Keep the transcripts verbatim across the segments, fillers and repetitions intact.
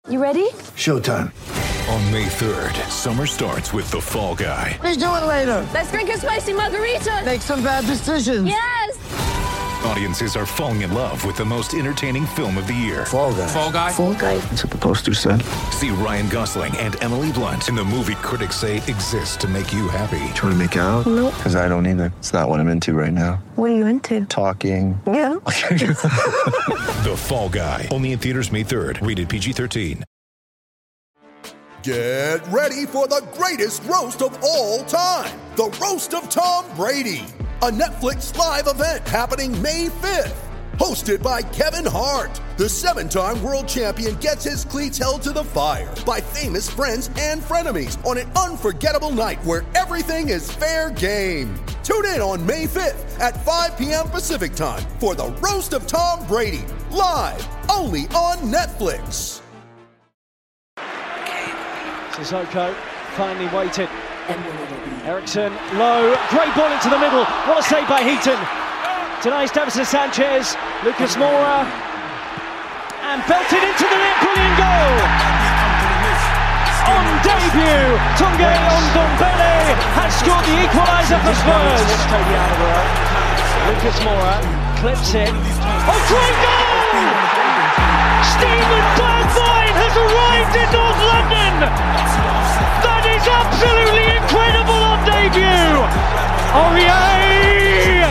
You ready? Showtime. On May third, summer starts with The Fall Guy. Let's do it later. Let's drink a spicy margarita. Make some bad decisions. Yes! Audiences are falling in love with the most entertaining film of the year. Fall Guy. Fall Guy? Fall Guy. That's what the poster said. See Ryan Gosling and Emily Blunt in the movie critics say exists to make you happy. Trying to make it out? Nope. Because I don't either. It's not what I'm into right now. What are you into? Talking. Yeah. The Fall Guy. Only in theaters May third. Rated P G thirteen. Get ready for the greatest roast of all time. The Roast of Tom Brady. A Netflix live event happening May fifth. Hosted by Kevin Hart. The seven-time world champion gets his cleats held to the fire by famous friends and frenemies on an unforgettable night where everything is fair game. Tune in on May fifth at five p.m. Pacific time for the Roast of Tom Brady. Live only on Netflix. Sissoko finally waited. Ericsson low, great ball into the middle. What a save by Heaton. Denies Davinson Sanchez, Lucas Moura, and belted into the net. Brilliant goal. On debut, Tunge Ndombele has scored the equaliser for Spurs. Lucas Moura clips it. Oh, great goal! Stephen Bergwijn has arrived in North London. That is absolutely incredible on debut. Aurier!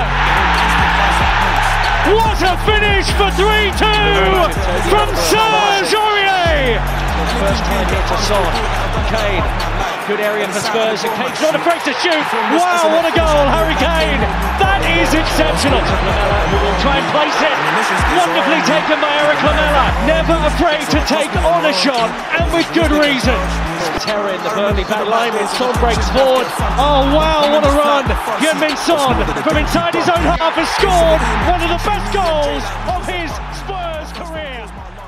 What a finish for three two from Serge Aurier! First time here to Son. Kane. Good area for Spurs, and Kane's not afraid to shoot. Wow, what a goal, Harry Kane! That is exceptional. Lamela, who will try and place it. Wonderfully taken by Eric Lamela. Never afraid to take on a shot, and with good reason. Terror in the Burnley back line, and Son breaks forward. Oh wow, what a run! Heung-min Son from inside his own half has scored one of the best goals of his Spurs career.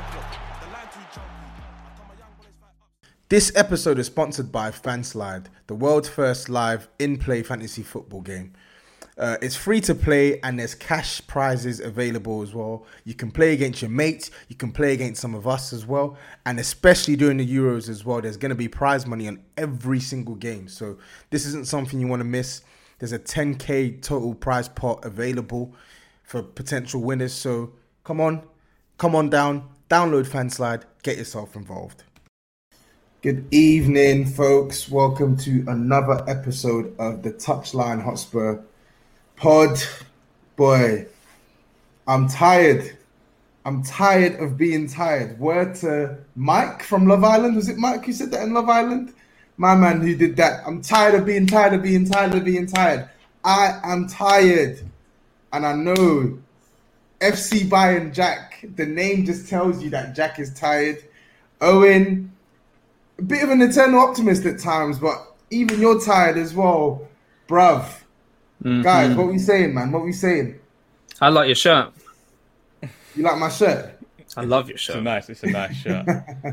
This episode is sponsored by Fanslide, the world's first live in-play fantasy football game. Uh, it's free to play and there's cash prizes available as well. You can play against your mates, you can play against some of us as well, and especially during the Euros as well, there's going to be prize money on every single game. So this isn't something you want to miss. There's a ten K total prize pot available for potential winners. So come on, come on down, download Fanslide, get yourself involved. Good evening, folks. Welcome to another episode of the Touchline Hotspur pod. Boy, I'm tired. I'm tired of being tired. Word to Mike from Love Island. Was it Mike who said that in Love Island? My man who did that. I'm tired of being tired of being tired of being tired. I am tired. And I know F C Bayern Jack, the name just tells you that Jack is tired. Owen, a bit of an eternal optimist at times, but even you're tired as well, bruv. Mm-hmm. Guys, what we saying, man? What we saying? I like your shirt. You like my shirt? I love your shirt. It's a nice, it's a nice shirt.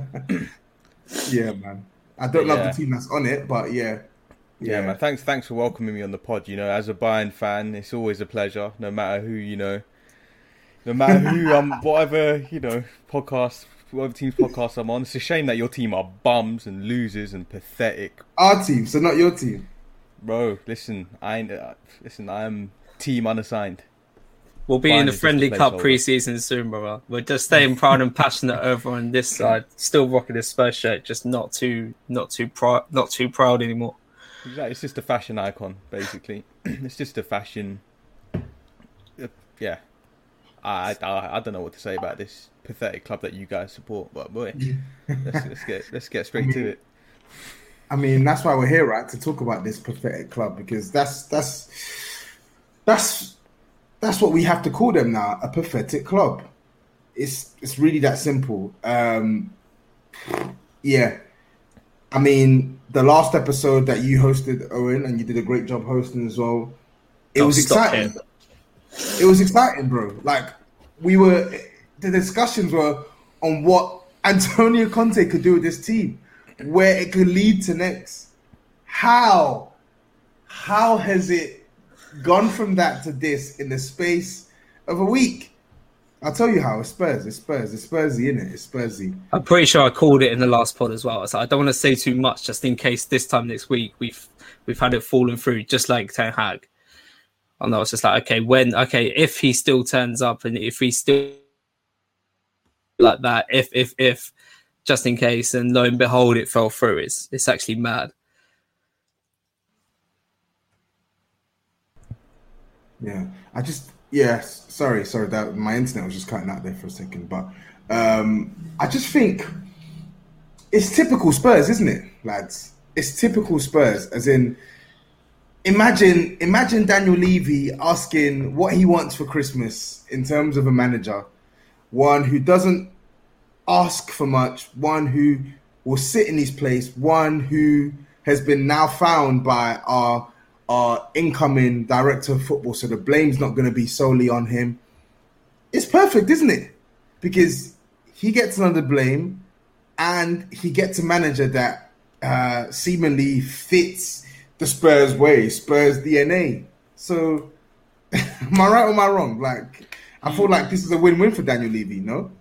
Yeah, man. I don't yeah. love the team that's on it, but yeah. yeah. Yeah, man. Thanks, thanks for welcoming me on the pod. You know, as a Bayern fan, it's always a pleasure, no matter who, you know, no matter who, um, whatever, you know, podcast, whatever team's podcast I'm on. It's a shame that your team are bums and losers and pathetic. Our team, so not your team. Bro, listen, I ain't, uh, listen, I am team unassigned. We'll be Bayern in the Friendly Cup pre-season soon, brother. We're just staying proud and passionate over on this side. Still rocking this Spurs shirt, just not too, not too proud, not too proud anymore. Exactly, it's just a fashion icon, basically. It's just a fashion. Uh, yeah, I, I I don't know what to say about this pathetic club that you guys support, but boy, let's, let's get let's get straight I mean, to it. I mean, that's why we're here, right? To talk about this pathetic club, because that's that's that's that's what we have to call them now, a pathetic club. It's it's really that simple. Um, yeah, I mean, the last episode that you hosted, Owen, and you did a great job hosting as well. It Don't was exciting. It. it was exciting, bro. Like we were, the discussions were on what Antonio Conte could do with this team, where it could lead to next. How, how has it gone from that to this in the space of a week? I'll tell you how. It's Spurs. It's Spurs. It's Spursy, innit? It's Spursy. I'm pretty sure I called it in the last pod as well. So I don't want to say too much, just in case this time next week we've we've had it fallen through, just like Ten Hag. And I was just like, okay, when, okay, if he still turns up and if he still like that, if if if, just in case, and lo and behold, it fell through. It's it's actually mad. Yeah, I just. Yeah, sorry, sorry. That my internet was just cutting out there for a second, but um, I just think it's typical Spurs, isn't it, lads? It's typical Spurs, as in, imagine, imagine Daniel Levy asking what he wants for Christmas in terms of a manager, one who doesn't ask for much, one who will sit in his place, one who has been now found by our. Our incoming director of football, so the blame's not going to be solely on him. It's perfect, isn't it? Because he gets another blame and he gets a manager that uh, seemingly fits the Spurs way, Spurs D N A. So, am I right or am I wrong? Like, I feel like this is a win-win for Daniel Levy, no?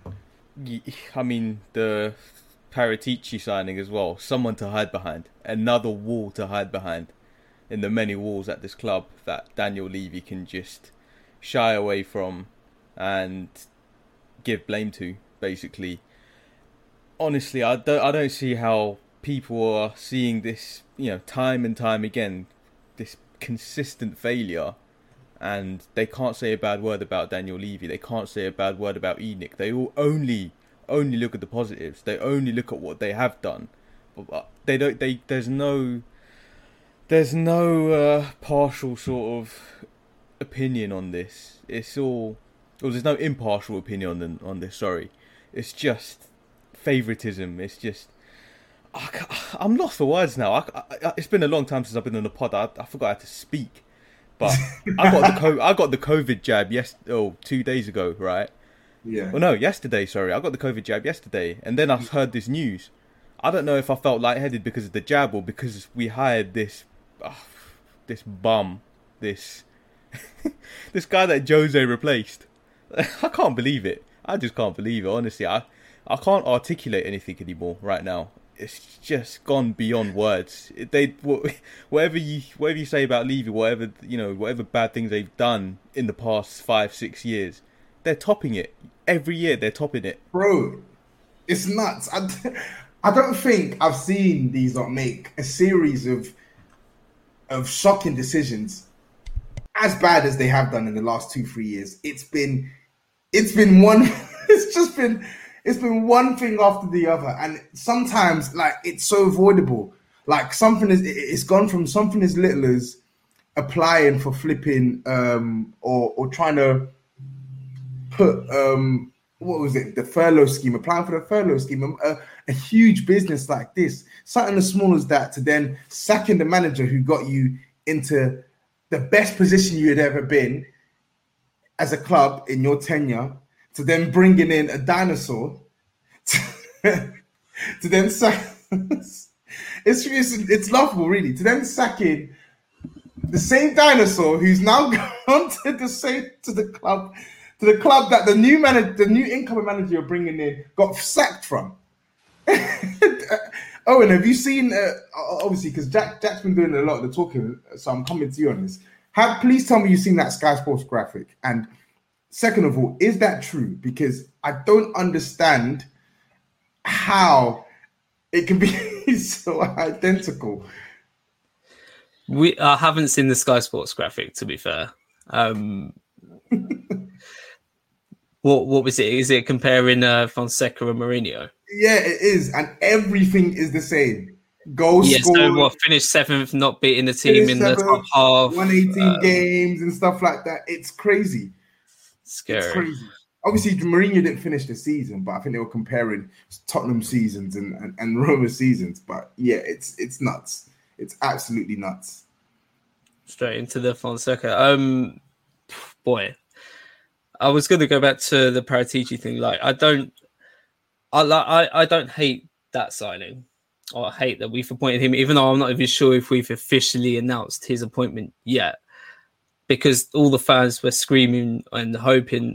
I mean, the Paratici signing as well. Someone to hide behind. Another wall to hide behind. In the many walls at this club that Daniel Levy can just shy away from and give blame to, basically. Honestly, I don't, I don't see how people are seeing this, you know, time and time again, this consistent failure, and they can't say a bad word about Daniel Levy. They can't say a bad word about ENIC. They all only, only look at the positives. They only look at what they have done. But they don't. They there's no. There's no uh, partial sort of opinion on this. It's all, well, there's no impartial opinion on on this. Sorry, it's just favoritism. It's just, I I'm lost for words now. I, I, it's been a long time since I've been on the pod. I, I forgot how to speak. But I got the co- I got the COVID jab yes oh two days ago, right? Yeah. Well, no, yesterday. Sorry, I got the COVID jab yesterday, and then I heard this news. I don't know if I felt lightheaded because of the jab or because we hired this. Oh, this bum, this this guy that Jose replaced. I can't believe it. I just can't believe it. Honestly, I I can't articulate anything anymore right now. It's just gone beyond words. They whatever you whatever you say about Levy, whatever you know, whatever bad things they've done in the past five six years, they're topping it every year. They're topping it, bro. It's nuts. I, I don't think I've seen these not make a series of. of shocking decisions as bad as they have done in the last two, three years. It's been, it's been one, it's just been, it's been one thing after the other. And sometimes like it's so avoidable. Like something is, it's gone from something as little as applying for flipping um, or, or trying to put, um, what was it? The furlough scheme, applying for the furlough scheme, a, a huge business like this, something as small as that, to then sacking the manager who got you into the best position you had ever been as a club in your tenure, to then bringing in a dinosaur, to, to then sack. it's, it's it's laughable, really, to then sacking the same dinosaur who's now gone to the same to the club. To the club that the new manager, the new incoming manager you're bringing in got sacked from. Owen, have you seen? Uh, obviously, because Jack Jack's been doing a lot of the talking, so I'm coming to you on this. Have please tell me you've seen that Sky Sports graphic. And second of all, is that true? Because I don't understand how it can be so identical. We I haven't seen the Sky Sports graphic, to be fair. Um, What what was it? Is it comparing uh, Fonseca and Mourinho? Yeah, it is, and everything is the same. Goals yeah, scored. So what? Finished seventh, not beating the team in seventh, the top half. one eighteen um, games and stuff like that. It's crazy. Scary. It's crazy. Obviously, Mourinho didn't finish the season, but I think they were comparing Tottenham seasons and, and, and Roma seasons. But yeah, it's it's nuts. It's absolutely nuts. Straight into the Fonseca. Um, boy. I was going to go back to the Paratici thing. Like, I don't, I like, I, I don't hate that signing. Or I hate that we've appointed him, even though I'm not even sure if we've officially announced his appointment yet, because all the fans were screaming and hoping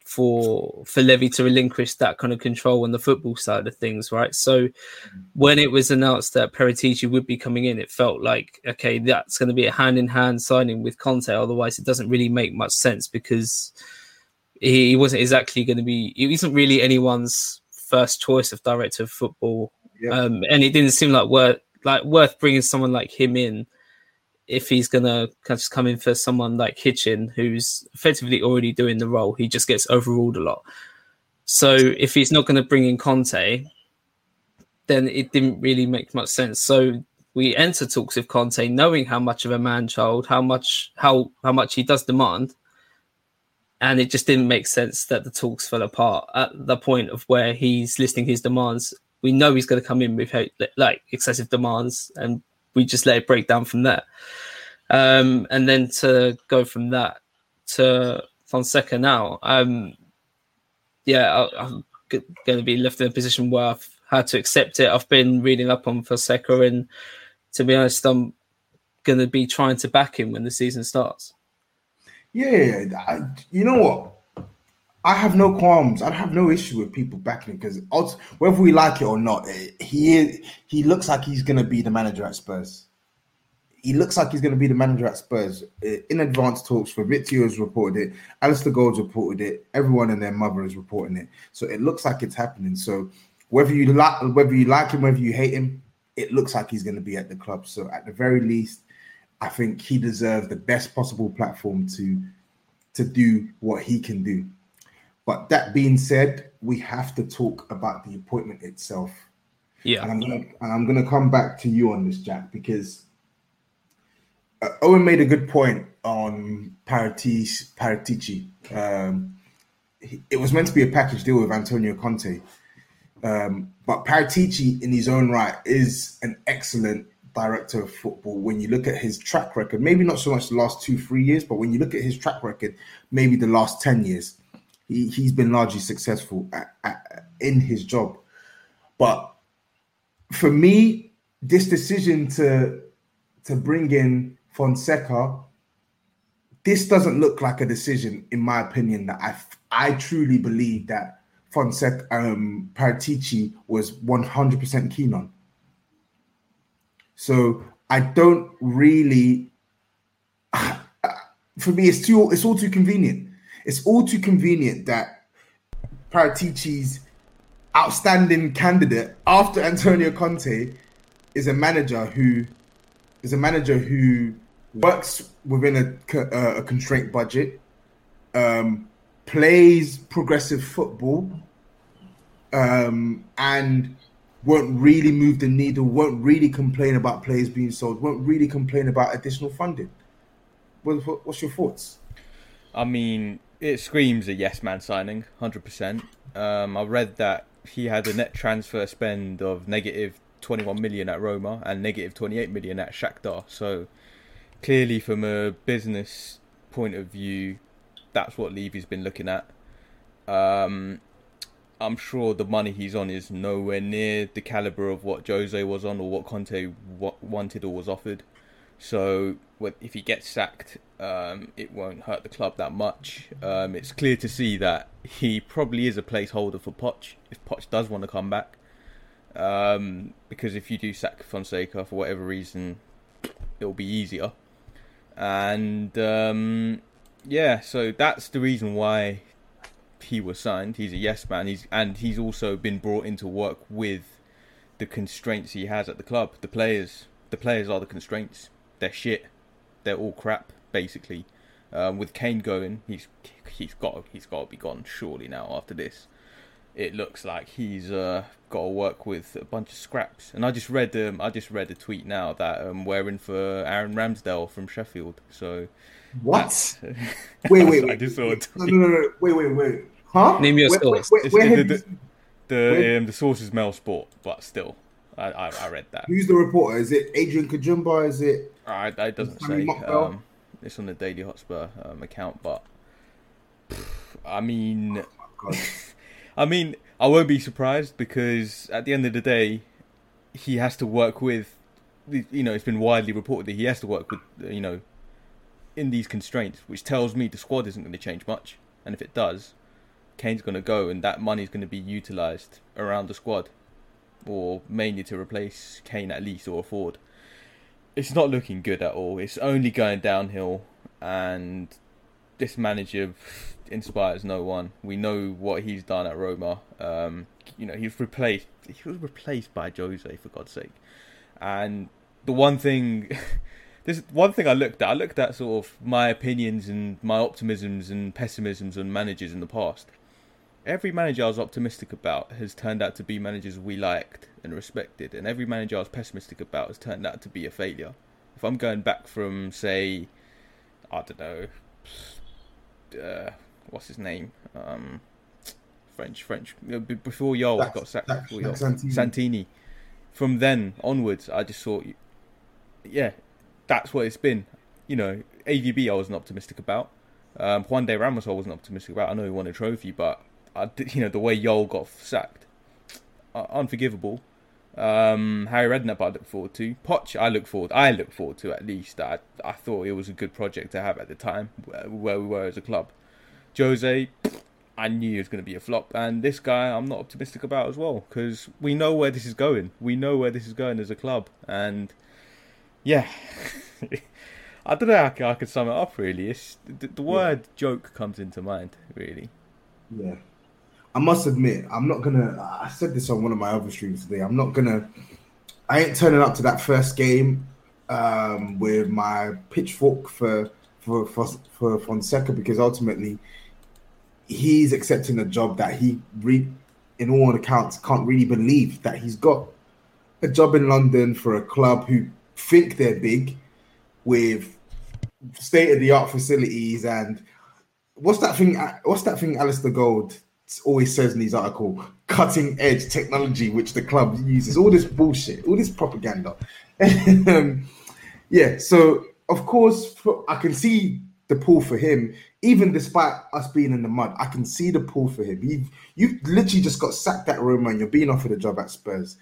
for for Levy to relinquish that kind of control on the football side of things, right? So when it was announced that Paratici would be coming in, it felt like, okay, that's going to be a hand-in-hand signing with Conte. Otherwise, it doesn't really make much sense because he, he wasn't exactly going to be... He wasn't really anyone's first choice of director of football. Yeah. Um, and it didn't seem like worth, like worth bringing someone like him in if he's going to just come in for someone like Hitchin, who's effectively already doing the role. He just gets overruled a lot. So if he's not going to bring in Conte, then it didn't really make much sense. So we enter talks with Conte, knowing how much of a man-child, how much how how much he does demand, and it just didn't make sense that the talks fell apart at the point of where he's listing his demands. We know he's going to come in with like excessive demands, and we just let it break down from there. Um, and then to go from that to Fonseca now, um, yeah, I, I'm g- going to be left in a position where I've had to accept it. I've been reading up on Fonseca, and to be honest, I'm going to be trying to back him when the season starts. Yeah, I, you know what? I have no qualms. I have no issue with people backing him because whether we like it or not, he is, he looks like he's going to be the manager at Spurs. He looks like he's going to be the manager at Spurs. In advanced talks, Fabrizio has reported it. Alistair Gold's reported it. Everyone and their mother is reporting it. So it looks like it's happening. So whether you like, whether you like him, whether you hate him, it looks like he's going to be at the club. So at the very least, I think he deserves the best possible platform to to do what he can do. But that being said, we have to talk about the appointment itself. Yeah, and I'm gonna and I'm gonna come back to you on this, Jack, because uh, Owen made a good point on Paratici. Paratici. Um, he, it was meant to be a package deal with Antonio Conte, um, but Paratici, in his own right, is an excellent director of football. When you look at his track record, maybe not so much the last two, three years, but when you look at his track record, maybe the last ten years. He, he's been largely successful at, at, in his job. But for me, this decision to, to bring in Fonseca, this doesn't look like a decision, in my opinion, that I, I truly believe that Fonseca, um, Paratici was one hundred percent keen on. So I don't really... For me, it's too it's all too convenient. It's all too convenient that Paratici's outstanding candidate after Antonio Conte is a manager who is a manager who works within a, a constraint budget, um, plays progressive football, um, and won't really move the needle, won't really complain about players being sold, won't really complain about additional funding. What, what, what's your thoughts? I mean, it screams a yes man signing, one hundred percent. Um, I read that he had a net transfer spend of negative twenty-one million at Roma and negative twenty-eight million at Shakhtar. So clearly, from a business point of view, that's what Levy's been looking at. Um, I'm sure the money he's on is nowhere near the caliber of what Jose was on or what Conte w- wanted or was offered. So if he gets sacked, um, it won't hurt the club that much. Um, it's clear to see that he probably is a placeholder for Poch if Poch does want to come back. Um, because if you do sack Fonseca for whatever reason, it'll be easier. And um, yeah, so that's the reason why he was signed. He's a yes man. He's and he's also been brought in to work with the constraints he has at the club. The players, the players are the constraints. They're shit. They're all crap, basically. Um, with Kane going, he's he's got he's got to be gone surely now after this. It looks like he's uh, got to work with a bunch of scraps. And I just read um, I just read a tweet now that um, we're in for Aaron Ramsdale from Sheffield. So what? wait, wait, wait. I just saw a tweet. No, no, no, wait, wait, wait. Huh? Name your where, source. Where, where, where the the, the, where? um, the source is Mail Sport, but still, I, I I read that. Who's the reporter? Is it Adrian Kajumba? Is it? Uh, it doesn't say. Um, it's on the Daily Hotspur um, account, but pff, I mean, Oh, I mean, I won't be surprised because at the end of the day, he has to work with. You know, it's been widely reported that he has to work with. You know, in these constraints, which tells me the squad isn't going to change much, and if it does, Kane's going to go, and that money's going to be utilised around the squad, or mainly to replace Kane at least, or Ford. It's not looking good at all. It's only going downhill, and this manager inspires no one. We know what he's done at Roma. Um, you know, he's replaced. He was replaced by Jose, for God's sake. And the one thing, this one thing I looked at. I looked at sort of my opinions and my optimisms and pessimisms on managers in the past. Every manager I was optimistic about has turned out to be managers we liked and respected, and every manager I was pessimistic about has turned out to be a failure. If I'm going back from, say, I don't know, uh, what's his name? Um, French, French. Before Yol That's, got sacked. that's, Before that's Yol. Santini. Santini. From then onwards, I just thought, yeah, that's what it's been. You know, A V B I wasn't optimistic about. Um, Juan de Ramos I wasn't optimistic about. I know he won a trophy, but I, you know, the way Yol got sacked, uh, unforgivable. Um, Harry Redknapp I look forward to. Poch I look forward. I look forward to at least. I I thought it was a good project to have at the time where, where we were as a club. Jose, I knew it was going to be a flop, and this guy I'm not optimistic about as well, because we know where this is going. We know where this is going as a club, and yeah, I don't know how I could sum it up. Really, it's the, the word yeah. joke comes into mind. Really, yeah. I must admit, I'm not gonna. I said this on one of my other streams today. I'm not gonna. I ain't turning up to that first game um, with my pitchfork for for for, for Fonseca, because ultimately he's accepting a job that he, re, in all accounts, can't really believe that he's got a job in London for a club who think they're big, with state of the art facilities and what's that thing? What's that thing? Alistair Gold always says in his article, cutting edge technology which the club uses. All this bullshit, all this propaganda. um, yeah, so of course for, I can see the pull for him, even despite us being in the mud. I can see the pull for him. You you literally just got sacked at Roma and you're being offered a job at Spurs.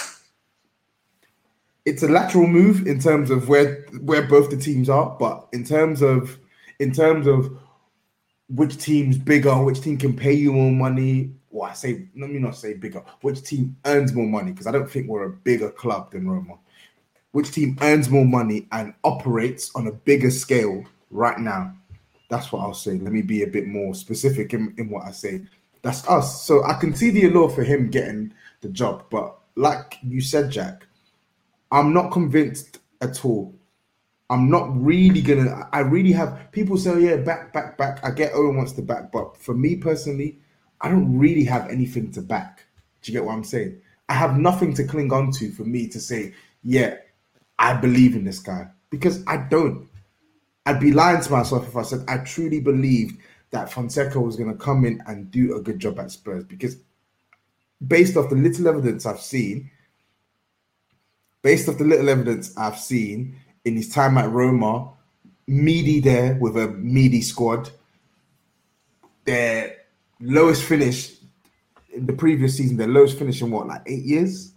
It's a lateral move in terms of where where both the teams are, but in terms of in terms of which team's bigger, which team can pay you more money. Well, I say, let me not say bigger. Which team earns more money? Because I don't think we're a bigger club than Roma. Which team earns more money and operates on a bigger scale right now? That's what I'll say. Let me be a bit more specific in, in what I say. That's us. So I can see the allure for him getting the job. But like you said, Jack, I'm not convinced at all. I'm not really gonna. I really have people say, oh, "Yeah, back, back, back." I get Owen wants to back, but for me personally, I don't really have anything to back. Do you get what I'm saying? I have nothing to cling on to for me to say, "Yeah, I believe in this guy," because I don't. I'd be lying to myself if I said I truly believed that Fonseca was going to come in and do a good job at Spurs, because based off the little evidence I've seen, based off the little evidence I've seen. In his time at Roma, meaty there with a meaty squad. Their lowest finish in the previous season, their lowest finish in what, like eight years?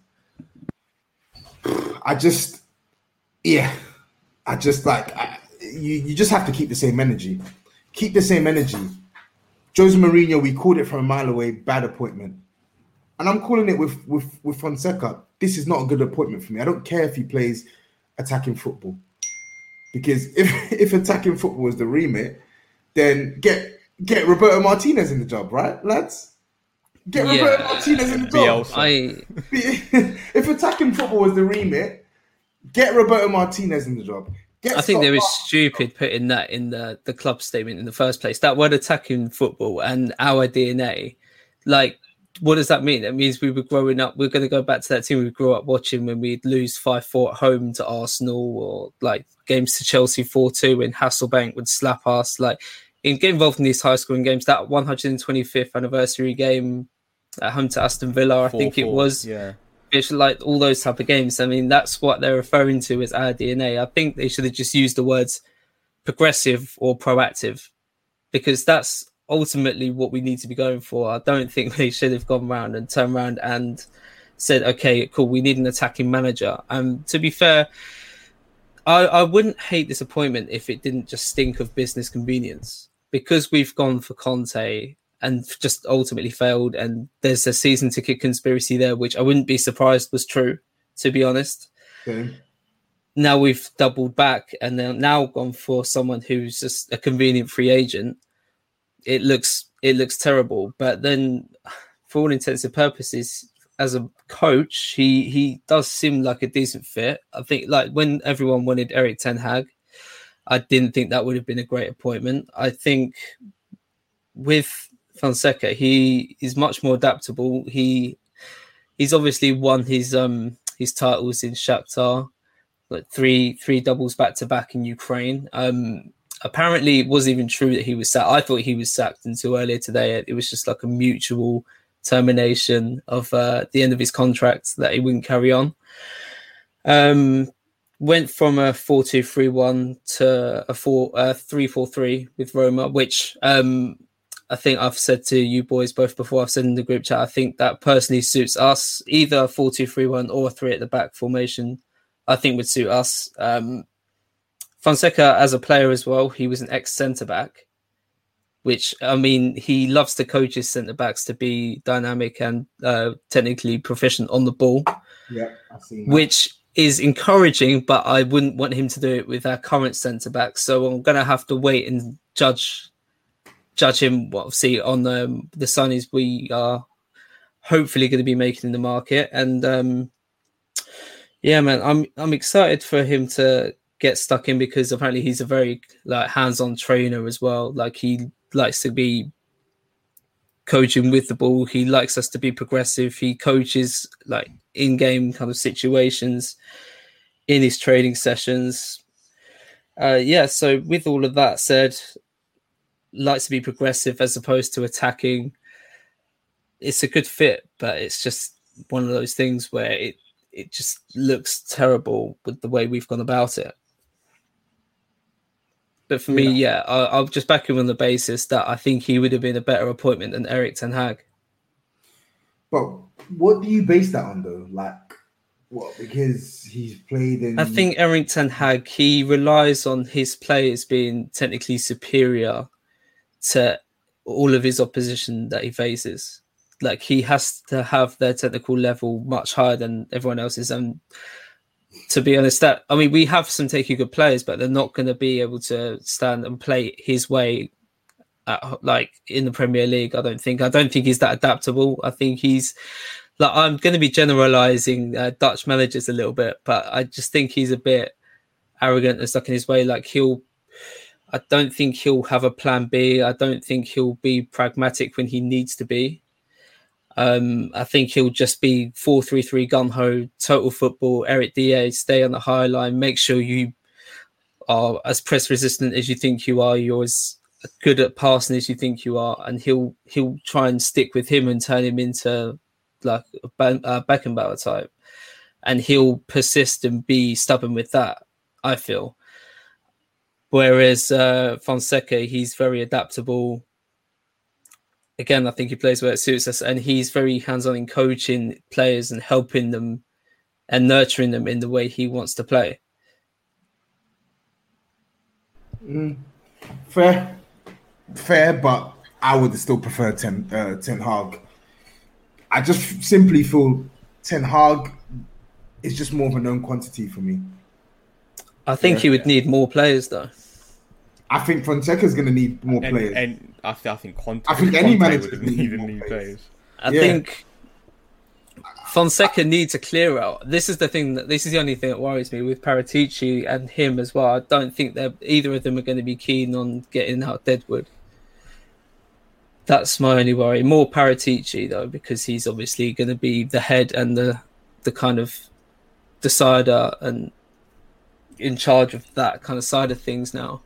I just, yeah, I just like, I, you, you just have to keep the same energy. Keep the same energy. Jose Mourinho, we called it from a mile away, bad appointment. And I'm calling it with, with, with Fonseca. This is not a good appointment for me. I don't care if he plays attacking football, because if if attacking football is the remit, then get get Roberto Martinez in the job, right, lads? Get yeah. Roberto Martinez in the job. I... If attacking football was the remit, get Roberto Martinez in the job. Get I think Scott they were Park. stupid putting that in the, the club statement in the first place. That word attacking football and our D N A, like, what does that mean? It means we were growing up. We're going to go back to that team we grew up watching when we'd lose five four at home to Arsenal, or like games to Chelsea four two when Hasselbank would slap us. Like, in get involved in these high scoring games. That one hundred twenty-fifth anniversary game at home to Aston Villa, I think it was. Yeah. It's like all those type of games. I mean, that's what they're referring to as our D N A. I think they should have just used the words progressive or proactive, because that's ultimately what we need to be going for. I don't think they should have gone around and turned around and said, okay, cool, we need an attacking manager. Um, to be fair, I, I wouldn't hate this appointment if it didn't just stink of business convenience, because we've gone for Conte and just ultimately failed. And there's a season ticket conspiracy there, which I wouldn't be surprised was true, to be honest. Okay. Now we've doubled back and then now gone for someone who's just a convenient free agent. It looks it looks terrible. But then, for all intents and purposes, as a coach, he he does seem like a decent fit. I think, like, when everyone wanted Erik ten Hag, I didn't think that would have been a great appointment. I think with Fonseca, he is much more adaptable. He he's obviously won his um his titles in Shakhtar, like three three doubles back to back in Ukraine. Um, apparently, it wasn't even true that he was sacked. I thought he was sacked until earlier today. It was just like a mutual termination of uh, the end of his contract that he wouldn't carry on. Um, went from a four two three one to a four uh, three four three with Roma, which um, I think I've said to you boys both before. I've said in the group chat, I think that personally suits us. Either a four two three one or a three at the back formation, I think would suit us. Um, Fonseca, as a player as well, he was an ex-centre back, which, I mean, he loves to coach his centre backs to be dynamic and uh, technically proficient on the ball. Yeah, I've seen that. Which is encouraging, but I wouldn't want him to do it with our current centre back. So I'm going to have to wait and judge judge him, well, see on the the signings we are hopefully going to be making in the market. And um, yeah, man, I'm I'm excited for him to get stuck in, because apparently he's a very like hands-on trainer as well. Like, he likes to be coaching with the ball. He likes us to be progressive. He coaches like in-game kind of situations in his training sessions. Uh, yeah, so with all of that said, likes to be progressive as opposed to attacking. It's a good fit, but it's just one of those things where it it just looks terrible with the way we've gone about it. But for me, yeah, I, I'll just back him on the basis that I think he would have been a better appointment than Erik ten Hag. But what do you base that on, though? Like, what? Because he's played in... I think Erik ten Hag, he relies on his players being technically superior to all of his opposition that he faces. Like, he has to have their technical level much higher than everyone else's. And to be honest, that I mean, we have some taking good players, but they're not going to be able to stand and play his way at, like in the Premier League. I don't think. I don't think he's that adaptable. I think he's like, I'm going to be generalising uh, Dutch managers a little bit, but I just think he's a bit arrogant and stuck in his way. Like, he'll. I don't think he'll have a plan B. I don't think he'll be pragmatic when he needs to be. Um, I think he'll just be four three three gun-ho, total football, Eric Dier, stay on the high line, make sure you are as press-resistant as you think you are, you're as good at passing as you think you are, and he'll he'll try and stick with him and turn him into like a Beckenbauer type. And he'll persist and be stubborn with that, I feel. Whereas uh, Fonseca, he's very adaptable. Again, I think he plays where it suits us, and he's very hands-on in coaching players and helping them and nurturing them in the way he wants to play. Mm, fair, fair, but I would still prefer Ten, uh, Ten Hag. I just simply feel Ten Hag is just more of a known quantity for me. I think yeah. he would need more players, though. I think Fonseca's going to need more and, players. And I, th- I think Conte, I think any Conte manager would have needs needed more new players. players. I Yeah. think Fonseca needs a clear out. This is the thing that this is the only thing that worries me with Paratici and him as well. I don't think that either of them are going to be keen on getting out Deadwood. That's my only worry. More Paratici though, because he's obviously going to be the head and the the kind of decider and in charge of that kind of side of things now.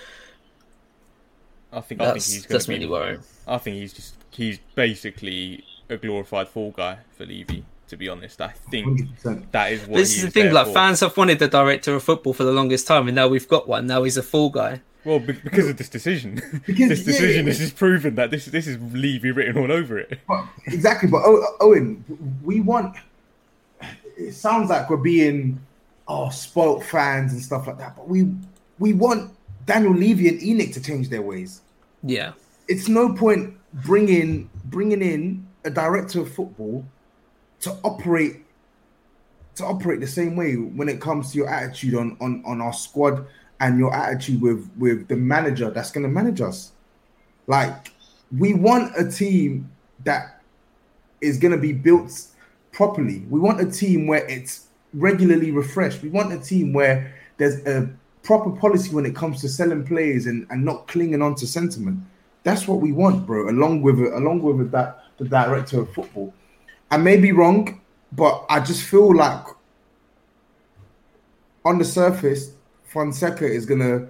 I think I think That's, he's going that's to be. really worrying. I think he's just he's basically a glorified fall guy for Levy. To be honest, I think one hundred percent. that is what. This he is the is thing. there Like for. fans have wanted the director of football for the longest time, and now we've got one. Now he's a fall guy. Well, be- because of this decision, Because- this yeah, decision yeah. is just proven that this this is Levy written all over it. But, exactly, but oh, Owen, we want. It sounds like we're being oh spoilt fans and stuff like that, but we we want Daniel Levy and Enoch to change their ways. Yeah, it's no point bringing bringing in a director of football to operate to operate the same way when it comes to your attitude on on, on our squad and your attitude with with the manager that's going to manage us. Like, we want a team that is going to be built properly. We want a team where it's regularly refreshed. We want a team where there's a proper policy when it comes to selling players and, and not clinging on to sentiment. That's what we want, bro. Along with it, along with that, the director of football. I may be wrong, but I just feel like on the surface, Fonseca is gonna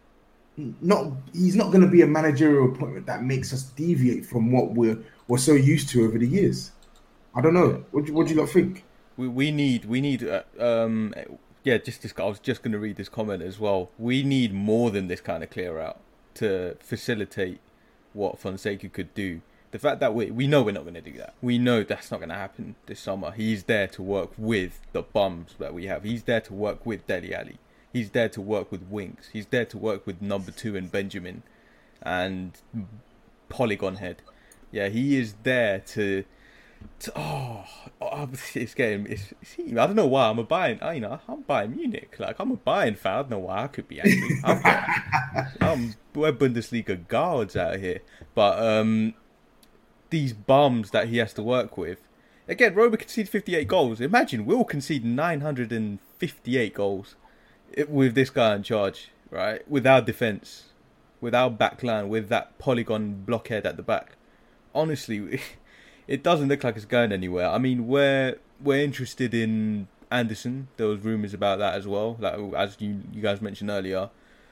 not. He's not gonna be a managerial appointment that makes us deviate from what we're we're so used to over the years. I don't know. What do, what do you lot think? We we need we need uh, um yeah. Just this. I was just gonna read this comment as well. We need more than this kind of clear out to facilitate what Fonseca could do. The fact that we we know we're not going to do that. We know that's not going to happen this summer. He's there to work with the bums that we have. He's there to work with Dele Alli. He's there to work with Winks. He's there to work with number two and Benjamin and Polygon Head. Yeah, he is there to. to oh, oh, it's getting. It's, see, I don't know why I'm a Bayern. I, you know, I'm Bayern Munich. Like, I'm a Bayern fan. I don't know why I could be angry. I've got, I'm we're Bundesliga guards out here, but um. these bums that he has to work with. Again, Roma conceded fifty-eight goals. Imagine we'll concede nine hundred fifty-eight goals with this guy in charge, right? With our defence, with our backline, with that Polygon blockhead at the back. Honestly, it doesn't look like it's going anywhere. I mean, we're we're interested in Anderson. There was rumours about that as well. Like, as you you guys mentioned earlier,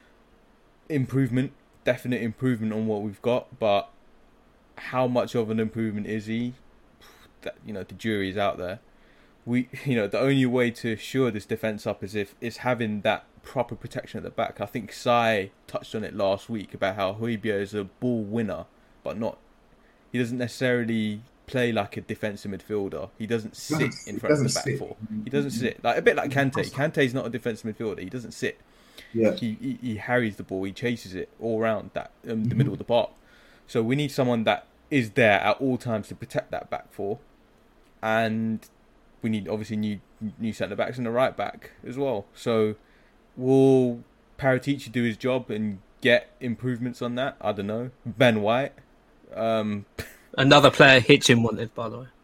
improvement, definite improvement on what we've got, but how much of an improvement is he? That, you know, the jury is out there. We, you know, the only way to shore this defence up is if is having that proper protection at the back. I think Sai touched on it last week about how Højbjerg is a ball winner, but not. He doesn't necessarily play like a defensive midfielder. He doesn't sit in front of the back four. He doesn't sit like a bit like Kante. Kante's not a defensive midfielder. He doesn't sit. Yeah. He he, he harries the ball. He chases it all around that um, the mm-hmm. middle of the park. So we need someone that is there at all times to protect that back four, and we need obviously new new centre backs and a right back as well. So will Paratici do his job and get improvements on that? I don't know. Ben White, um, another player Hitchin wanted, by the way.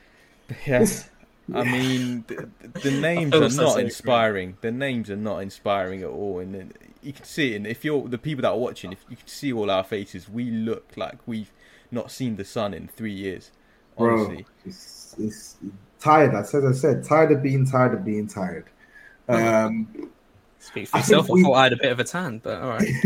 Yes, I mean the, the names are not inspiring. The names are not inspiring at all, and then you can see it. And if you're the people that are watching, if you can see all our faces, we look like we've not seen the sun in three years. Honestly, bro, it's, it's tired. As I said, tired of being tired of being tired. Um, Speak for yourself. I, I thought I had a bit of a tan, but all right.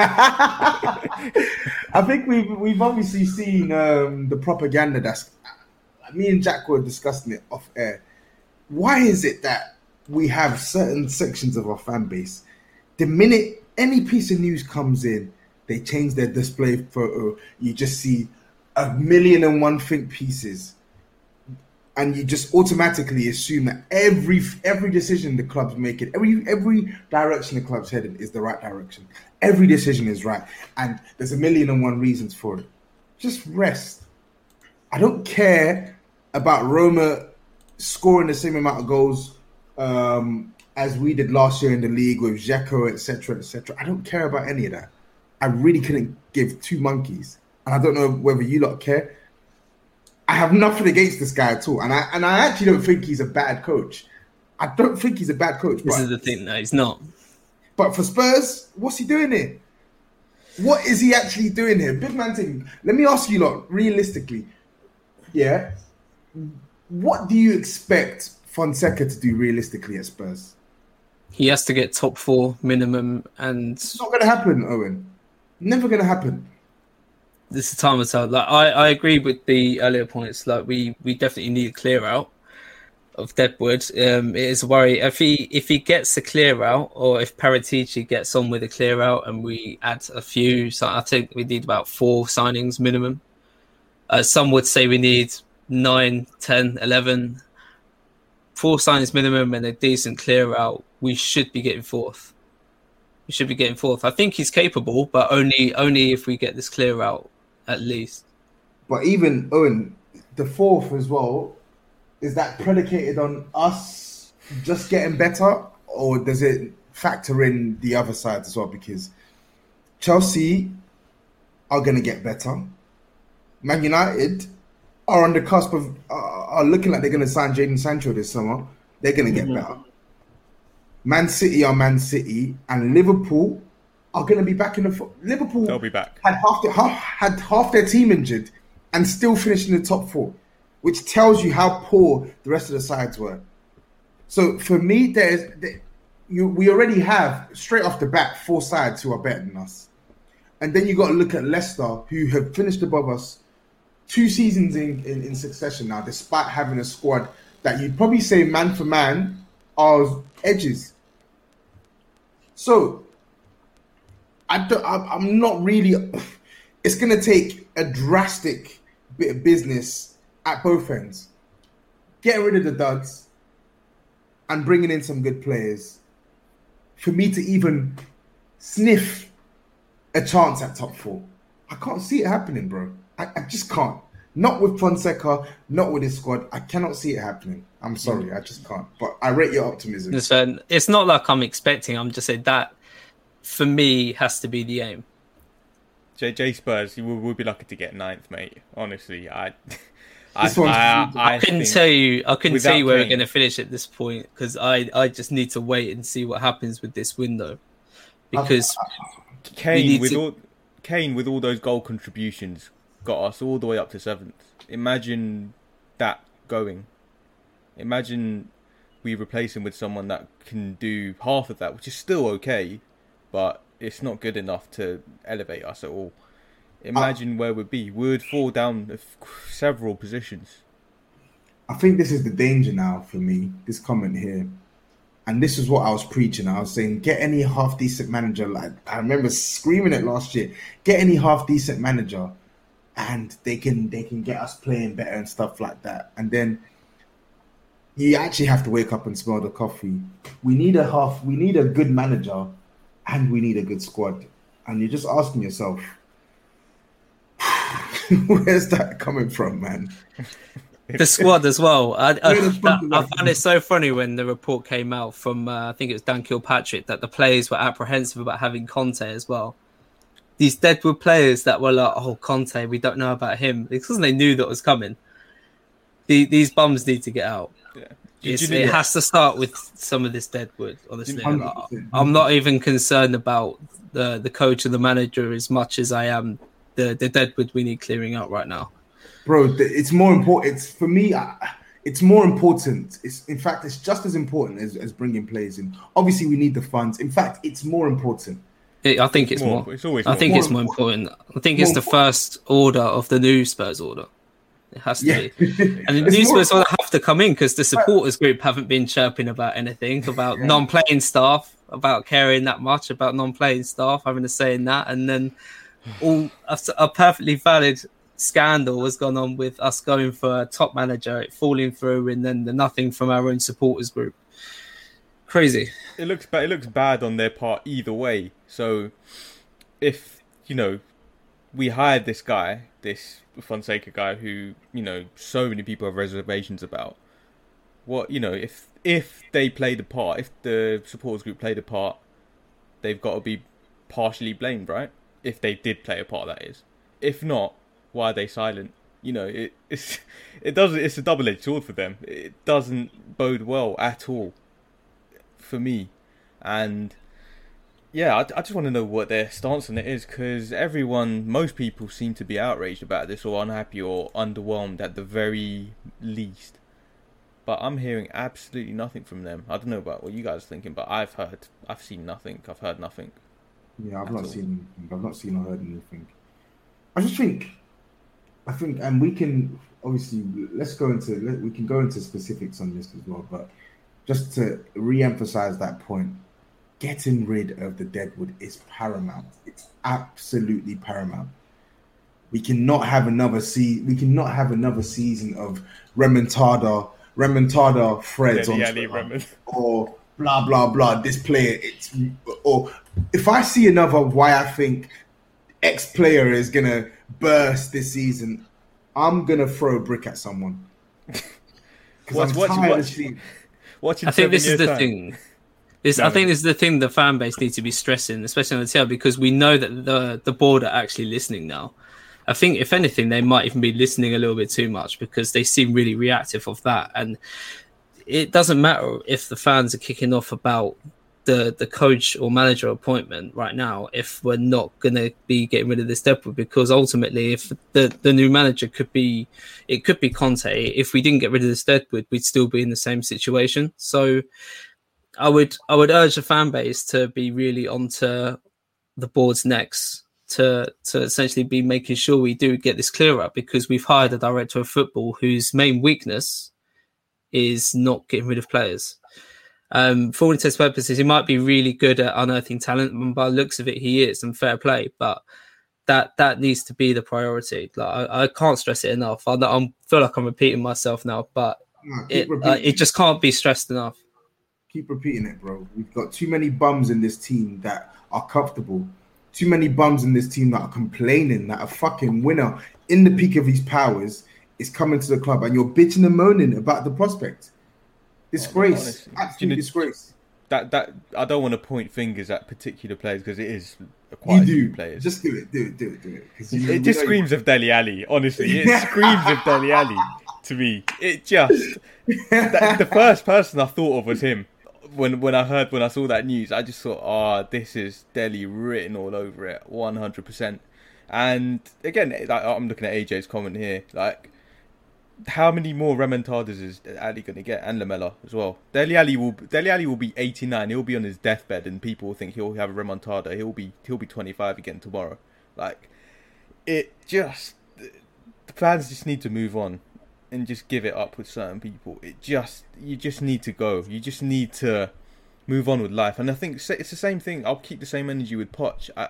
I think we've we've obviously seen um, the propaganda. That's me and Jack were discussing it off air. Why is it that we have certain sections of our fan base, the minute any piece of news comes in, they change their display photo, you just see a million and one think pieces, and you just automatically assume that every every decision the club's making, every every direction the club's heading is the right direction. Every decision is right, and there's a million and one reasons for it. Just rest. I don't care about Roma scoring the same amount of goals um, as we did last year in the league with Dzeko, et cetera, et cetera. I don't care about any of that. I really couldn't give two monkeys. And I don't know whether you lot care. I have nothing against this guy at all. And I and I actually don't think he's a bad coach. I don't think he's a bad coach. This but, is the thing, no, he's not. But for Spurs, what's he doing here? What is he actually doing here? Big man thing. Let me ask you lot, realistically, yeah, what do you expect Fonseca to do realistically at Spurs? He has to get top four minimum, and it's not going to happen, Owen. Never going to happen. This is time to tell. Like I, I agree with the earlier points. Like we, we definitely need a clear out of Deadwood. Um, it is a worry if he if he gets a clear out, or if Paratici gets on with a clear out, and we add a few. So I think we need about four signings minimum. Uh, some would say we need nine, ten, eleven. Four signings minimum and a decent clear out. We should be getting fourth. We should be getting fourth. I think he's capable, but only only if we get this clear out at least. But even Owen, the fourth as well, is that predicated on us just getting better, or does it factor in the other side as well? Because Chelsea are going to get better. Man United are on the cusp of uh, are looking like they're going to sign Jadon Sancho this summer. They're going to get mm-hmm. better. Man City are Man City, and Liverpool are going to be back in the. Fo- Liverpool they'll be back. Had half, their, half had half their team injured and still finished in the top four, which tells you how poor the rest of the sides were. So for me, there's there, you we already have straight off the bat four sides who are better than us, and then you got to look at Leicester, who have finished above us two seasons in, in, in succession now, despite having a squad that you'd probably say man for man are edges. So I don't, I'm not really. It's going to take a drastic bit of business at both ends. Getting rid of the duds and bringing in some good players for me to even sniff a chance at top four. I can't see it happening, bro. I, I just can't. Not with Fonseca, not with his squad. I cannot see it happening. I'm sorry, I just can't. But I rate your optimism. Listen, it's not like I'm expecting. I'm just saying that, for me, has to be the aim. J J Spurs, you will, will be lucky to get ninth, mate. Honestly, I, I, I, I, I, I couldn't tell you. I couldn't tell you where playing, we're going to finish at this point because I, I just need to wait and see what happens with this window. Because Kane with to... all Kane with all those goal contributions got us all the way up to seventh. Imagine that going. Imagine we replace him with someone that can do half of that, which is still okay, but it's not good enough to elevate us at all. Imagine uh, where we'd be. We would fall down several positions. I think this is the danger now for me, this comment here. And this is what I was preaching. I was saying, get any half-decent manager. Like I remember screaming it last year. Get any half-decent manager and they can they can get us playing better and stuff like that. And then you actually have to wake up and smell the coffee. We need a half. We need a good manager and we need a good squad. And you're just asking yourself, where's that coming from, man? The squad as well. I, I, that, I found it so funny when the report came out from, uh, I think it was Dan Kilpatrick, that the players were apprehensive about having Conte as well. These Deadwood players that were like, oh, Conte, we don't know about him. Because they knew that was coming. The, these bums need to get out. Yeah. It know, has to start with some of this Deadwood, honestly. Like, I'm not even concerned about the, the coach and the manager as much as I am the, the Deadwood we need clearing out right now. Bro, it's more important. It's for me. It's more important. It's in fact, it's just as important as, as bringing players in. Obviously, we need the funds. In fact, it's more important. It, I think it's, it's more. more. It's always. I more think more it's more important. I think more it's the first order of the new Spurs order. It has to yeah. be. And the new Spurs order have to come in because the supporters group haven't been chirping about anything, about yeah. non-playing staff, about caring that much about non-playing staff, having a say in that, and then all a, a perfectly valid scandal has gone on with us going for a top manager, it falling through, and then the nothing from our own supporters group. Crazy. It looks bad. It looks bad on their part either way. So, if you know, we hired this guy, this Fonseca guy, who you know so many people have reservations about. What you know, if if they played a part, if the supporters group played a part, they've got to be partially blamed, right? If they did play a part, that is. If not, why are they silent? You know, it it's it doesn't. It's a double-edged sword for them. It doesn't bode well at all for me, and yeah, I, I just want to know what their stance on it is because everyone, most people, seem to be outraged about this or unhappy or underwhelmed at the very least. But I'm hearing absolutely nothing from them. I don't know about what you guys are thinking, but I've heard, I've seen nothing. I've heard nothing. Yeah, I've not all. seen. I've not seen or heard anything. I just think. I think, and we can obviously let's go into let, we can go into specifics on this as well. But just to re-emphasize that point, getting rid of the Deadwood is paramount. It's absolutely paramount. We cannot have another se- We cannot have another season of Remontada, Remontada threads on Twitter, or blah blah blah. This player, it's or if I see another why I think X player is gonna burst this season, I'm gonna throw a brick at someone. Watch, I'm watch, tired watch, of seeing- watch in I think this is seven the years' time. thing. This, No. I think this is the thing the fan base needs to be stressing, especially on the T L, because we know that the the board are actually listening now. I think, if anything, they might even be listening a little bit too much because they seem really reactive of that. And it doesn't matter if the fans are kicking off about the, the coach or manager appointment right now if we're not going to be getting rid of this Deadwood, because ultimately, if the, the new manager could be, it could be Conte. If we didn't get rid of this Deadwood, we'd still be in the same situation. So I would I would urge the fan base to be really onto the board's necks to to essentially be making sure we do get this clear up, because we've hired a director of football whose main weakness is not getting rid of players. Um, for all intents and purposes, he might be really good at unearthing talent, and by the looks of it, he is, and fair play. But that that needs to be the priority. Like I, I can't stress it enough. I, I feel like I'm repeating myself now, but No, keep it uh, repeating it just can't be stressed enough. Keep repeating it, bro. We've got too many bums in this team that are comfortable. Too many bums in this team that are complaining, that a fucking winner in the peak of his powers is coming to the club, and you're bitching and moaning about the prospect. Disgrace. Honestly, Absolute you know, disgrace. That that I don't want to point fingers at particular players because it is quite You a few do. players. Just do it. Do it. Do it. Do it. 'Cause you- It just you know- screams of Dele Alli. Honestly, it screams of Dele Alli to me. It just that, the first person I thought of was him. When when I heard when I saw that news, I just thought, ah, oh, this is Dele written all over it, one hundred percent. And again, like, I'm looking at A J's comment here, like, how many more remontadas is Ali going to get, and Lamela as well? Dele Alli will Dele Alli will be eighty-nine. He'll be on his deathbed, and people will think he'll have a remontada. He'll be he'll be twenty-five again tomorrow. Like, it just the fans just need to move on and just give it up with certain people. It just you just need to go. You just need to move on with life. And I think it's the same thing. I'll keep the same energy with Poch. I,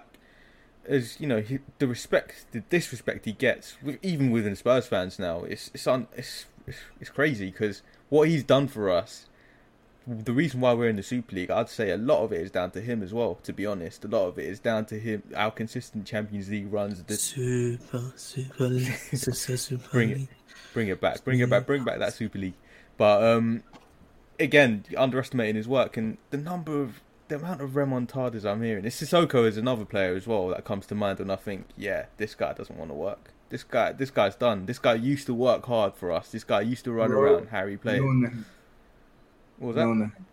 as you know, he, the respect, the disrespect he gets, with, even within Spurs fans now, it's it's un, it's, it's it's crazy because what he's done for us. The reason why we're in the Super League, I'd say a lot of it is down to him as well. To be honest, a lot of it is down to him. Our consistent Champions League runs. The Super, Super League, Super bring it, bring it back, bring it back, bring back that Super League. But um, again, underestimating his work and the number of. The amount of remontadas I'm hearing. This Sissoko is another player as well that comes to mind when I think, yeah, this guy doesn't want to work. This guy, this guy's done. This guy used to work hard for us. This guy used to run Bro, around Harry playing. No on the head. What was No that? on the head.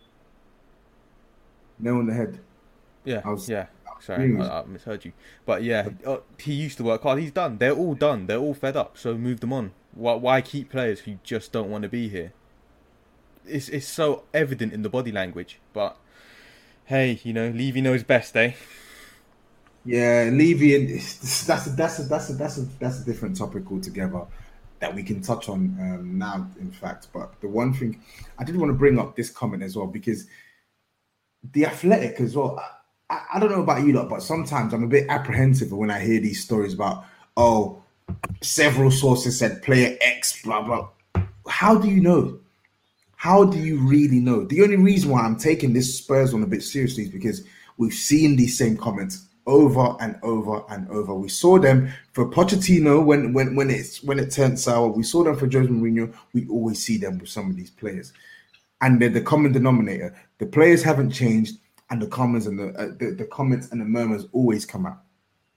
No on the head. Yeah, I was- yeah. Sorry, Mm. I, I misheard you. But yeah, uh, he used to work hard. He's done. They're all done. They're all fed up. So move them on. Why, why keep players who just don't want to be here? It's it's so evident in the body language. But hey, you know, Levy knows best, eh? Yeah, Levy, and that's a, that's a, that's a, that's a, that's a different topic altogether that we can touch on um, now, in fact. But the one thing I did want to bring up this comment as well, because the Athletic as well. I, I don't know about you lot, but sometimes I'm a bit apprehensive when I hear these stories about, oh, several sources said player X, blah blah. How do you know? How do you really know? The only reason why I'm taking this Spurs one a bit seriously is because we've seen these same comments over and over and over. We saw them for Pochettino when when when it's when it turned sour. We saw them for Jose Mourinho. We always see them with some of these players, and they're the common denominator. The players haven't changed, and the comments and the uh, the, the comments and the murmurs always come out.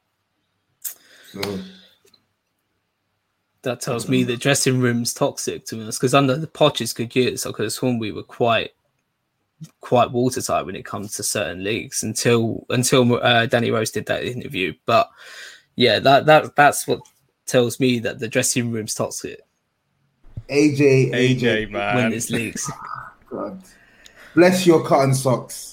So. That tells me the dressing room's toxic, to be honest, because under the Poch's good years, I could have sworn we were quite quite watertight when it comes to certain leagues until until uh, Danny Rose did that interview. But yeah, that that that's what tells me that the dressing room's toxic. A J, A J, man. When there's leagues. God. Bless your cotton socks.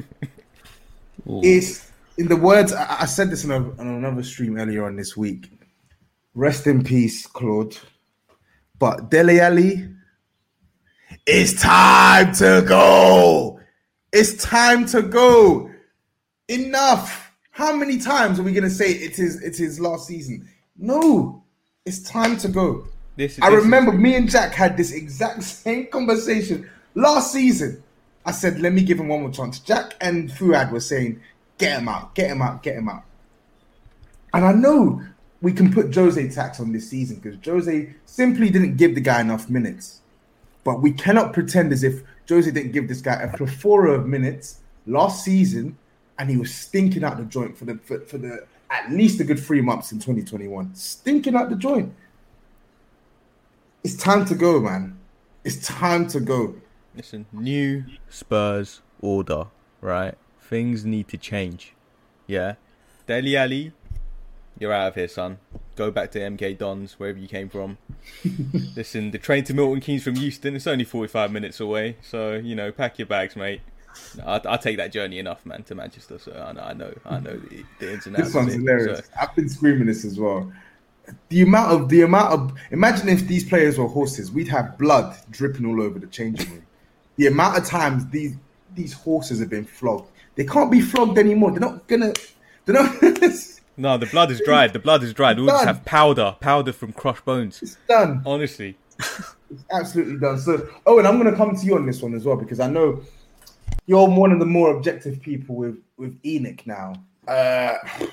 It's in the words, I, I said this on, a, on another stream earlier on this week. Rest in peace, Claude. But Dele Alli, it's time to go. It's time to go. Enough. How many times are we gonna say it is it's his last season? No, it's time to go. This, I this remember is... me and Jack had this exact same conversation last season. I said, let me give him one more chance. Jack and Fuad were saying, get him out, get him out, get him out. And I know we can put Jose tax on this season because Jose simply didn't give the guy enough minutes. But we cannot pretend as if Jose didn't give this guy a plethora of minutes last season, and he was stinking out the joint for the for, for the at least a good three months in twenty twenty-one. Stinking out the joint. It's time to go, man. It's time to go. Listen, new Spurs order, right? Things need to change. Yeah. Dele Alli, you're out of here, son. Go back to M K Dons, wherever you came from. Listen, the train to Milton Keynes from Euston, it's only forty-five minutes away. So, you know, pack your bags, mate. I I take that journey enough, man, to Manchester. So I know, I know, I know the, the ins and outs. This one's of it, hilarious. so. I've been screaming this as well. The amount of the amount of imagine if these players were horses, we'd have blood dripping all over the changing room. The amount of times these these horses have been flogged, they can't be flogged anymore. They're not gonna. They're not. No, the blood is dried. The blood is dried. We'll just have powder, powder from crushed bones. It's done. Honestly, it's absolutely done. So, Owen, I'm gonna come to you on this one as well because I know you're one of the more objective people with with Enoch now. Uh,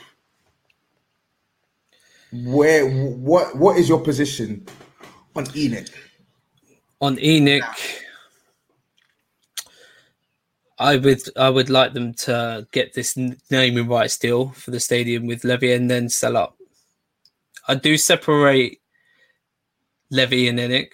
where what what is your position on Enoch? On Enoch, I would I would like them to get this naming rights deal for the stadium with Levy and then sell up. I do separate Levy and Enoch.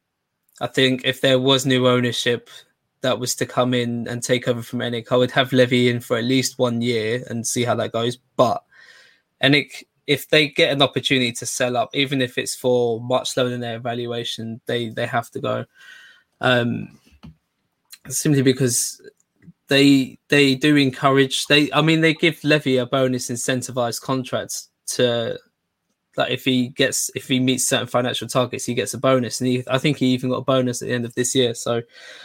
I think if there was new ownership that was to come in and take over from Enoch, I would have Levy in for at least one year and see how that goes. But Enoch, if they get an opportunity to sell up, even if it's for much lower than their evaluation, they they have to go. Um, simply because they they do encourage they. I mean, they give Levy a bonus incentivized contract to. Like if he gets, if he meets certain financial targets, he gets a bonus, and he, I think he even got a bonus at the end of this year. So,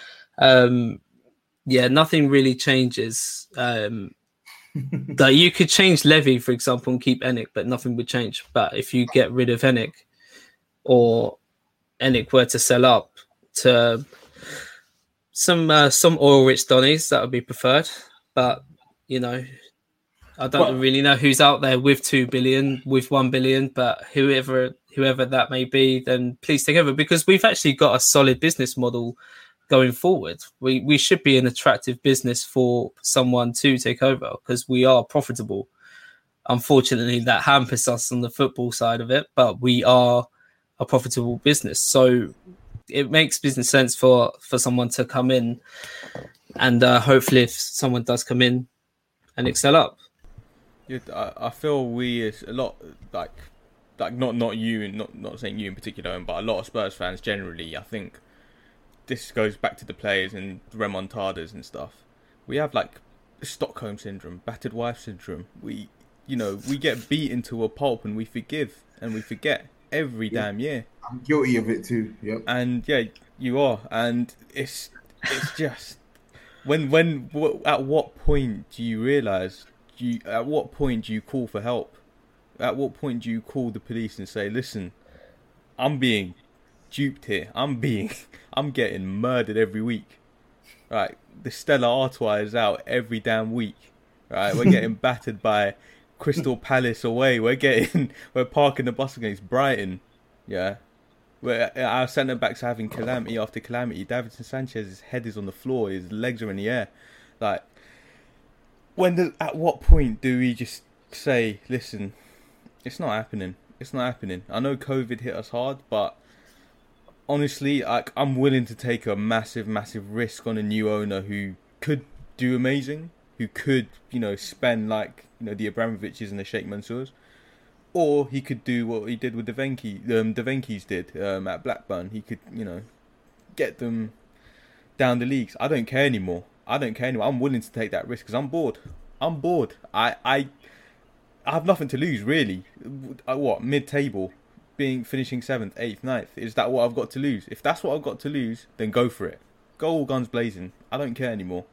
um, yeah, nothing really changes. Um, like you could change Levy, for example, and keep Enoch, but nothing would change. But if you get rid of Enoch, or Enoch were to sell up to some uh, some oil-rich Donnies, that would be preferred. But you know. I don't well, really know who's out there with two billion, with one billion, but whoever whoever that may be, then please take over because we've actually got a solid business model going forward. We we should be an attractive business for someone to take over because we are profitable. Unfortunately, that hampers us on the football side of it, but we are a profitable business. So it makes business sense for, for someone to come in and uh, hopefully if someone does come in and excel up. I, I feel we is a lot like like not not you and not not saying you in particular, but a lot of Spurs fans generally. I think this goes back to the players and remontadas and stuff. We have like Stockholm syndrome, battered wife syndrome. We you know we get beaten to a pulp and we forgive and we forget every yeah. damn year. I'm guilty of it too. Yep. And yeah, you are, and it's it's just when when at what point do you realise? You, at what point do you call for help? At what point do you call the police and say, listen, I'm being duped here. I'm being, I'm getting murdered every week. Right, the Stella Artois is out every damn week. Right, we're getting battered by Crystal Palace away. We're getting, we're parking the bus against Brighton. Yeah, we're, our centre backs are having calamity after calamity. Davinson Sanchez's head is on the floor. His legs are in the air. Like. When the, at what point do we just say, listen, it's not happening. It's not happening. I know COVID hit us hard, but honestly, I, I'm willing to take a massive, massive risk on a new owner who could do amazing, who could, you know, spend like, you know, the Abramoviches and the Sheikh Mansours, or he could do what he did with the Venki, um, the Venkis did um, at Blackburn. He could, you know, get them down the leagues. I don't care anymore. I don't care anymore. I'm willing to take that risk because I'm bored. I'm bored. I, I I have nothing to lose, really. I, what, mid-table, being finishing seventh, eighth, ninth? Is that what I've got to lose? If that's what I've got to lose, then go for it. Go all guns blazing. I don't care anymore.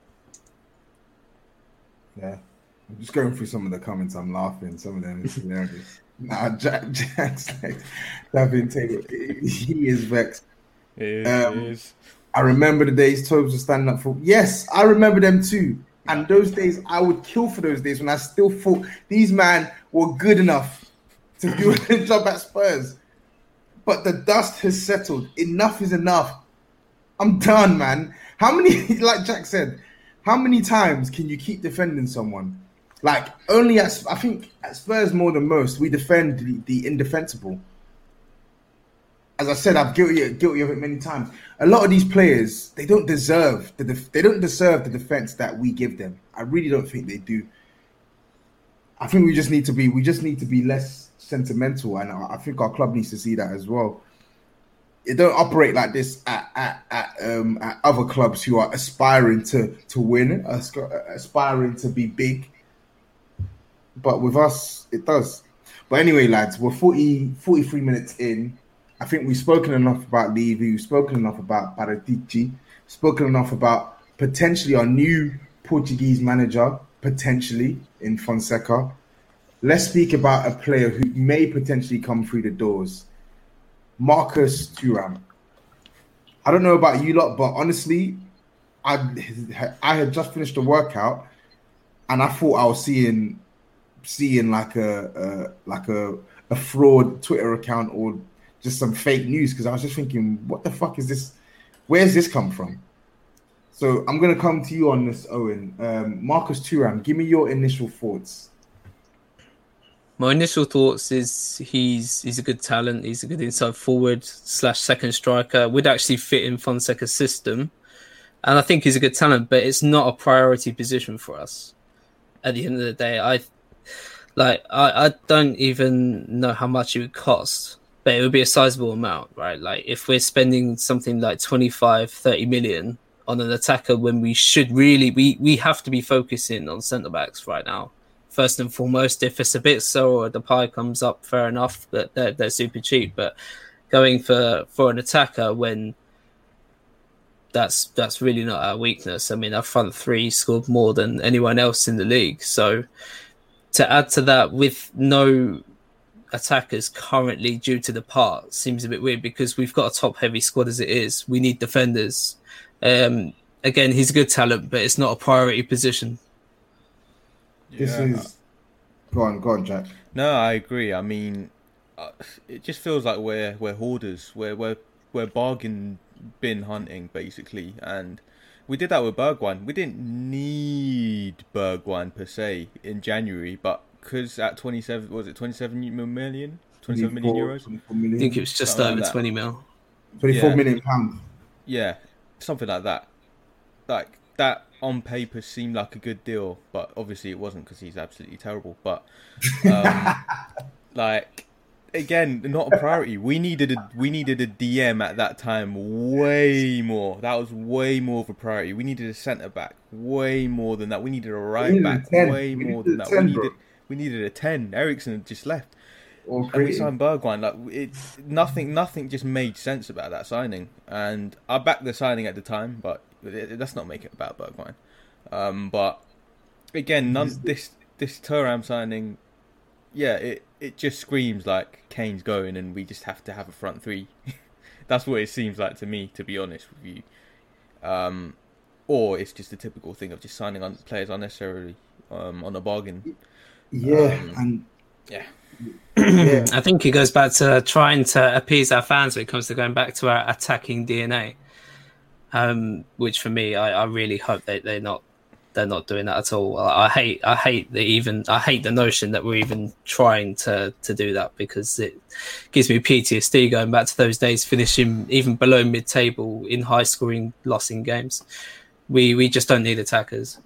Yeah. I'm just going through some of the comments. I'm laughing. Some of them is hilarious. Nah, Jack, Jack's like, David Taylor, he is vexed. It is, um, it is. I remember the days Tobes was standing up for. Yes, I remember them too. And those days, I would kill for those days when I still thought these men were good enough to do a job at Spurs. But the dust has settled. Enough is enough. I'm done, man. How many, like Jack said, how many times can you keep defending someone? Like, only at, I think at Spurs more than most, we defend the, the indefensible. As I said, I'm guilty, guilty of it many times. A lot of these players, they don't deserve the def- they don't deserve the defense that we give them. I really don't think they do. I think we just need to be we just need to be less sentimental, and I think our club needs to see that as well. It don't operate like this at at, at, um, at other clubs who are aspiring to to win, aspiring to be big. But with us, it does. But anyway, lads, we're forty, forty-three minutes in. I think we've spoken enough about Levy, we've spoken enough about Paratici, spoken enough about potentially our new Portuguese manager, potentially in Fonseca. Let's speak about a player who may potentially come through the doors. Marcus Thuram. I don't know about you lot, but honestly, I I had just finished a workout and I thought I was seeing seeing like a, a like a, a fraud Twitter account or just some fake news, because I was just thinking, what the fuck is this? Where's this come from? So I'm going to come to you on this, Owen. Um, Marcus Thuram, give me your initial thoughts. My initial thoughts is he's he's a good talent. He's a good inside forward slash second striker. Would actually fit in Fonseca's system. And I think he's a good talent, but it's not a priority position for us. At the end of the day, I like I, I don't even know how much it would cost. But it would be a sizable amount, right? Like if we're spending something like twenty-five, thirty million on an attacker when we should really, we, we have to be focusing on centre-backs right now. First and foremost, if it's a bit so or the pie comes up, fair enough, but they're, they're super cheap. But going for, for an attacker when that's that's really not our weakness. I mean, our front three scored more than anyone else in the league. So to add to that with no attackers currently due to depart seems a bit weird, because we've got a top heavy squad as it is. We need defenders. Um, again, he's a good talent, but it's not a priority position. This yeah. is go on, go on, Jack. No, I agree. I mean, uh, it just feels like we're we're hoarders. We're we're we're bargain bin hunting basically, and we did that with Bergwijn. We didn't need Bergwijn per se in January, but because at twenty-seven, was it twenty-seven million? twenty-seven million euros? I think it was just Something over like twenty mil. twenty-four yeah. million pounds. Yeah, something like that. Like, that on paper seemed like a good deal, but obviously it wasn't because he's absolutely terrible. But, um, like, again, not a priority. We needed a, we needed a D M at that time way more. That was way more of a priority. We needed a centre-back way more than that. We needed a right-back way we more than that. ten, we needed... Bro. We needed a ten. Ericsson had just left. And we signed Bergwijn. Like it, nothing, nothing just made sense about that signing. And I backed the signing at the time, but it, let's not make it about Bergwijn. Um, but again, none this this Thuram signing, yeah, it it just screams like Kane's going, and we just have to have a front three. That's what it seems like to me, to be honest with you. Um, or it's just a typical thing of just signing on players unnecessarily um, on a bargain. Yeah, um, and yeah. yeah, I think it goes back to trying to appease our fans when it comes to going back to our attacking D N A. Um, which for me, I, I really hope they they're not they're not doing that at all. I, I hate I hate the even I hate the notion that we're even trying to to do that, because it gives me P T S D going back to those days, finishing even below mid table in high scoring lossing games. We we just don't need attackers.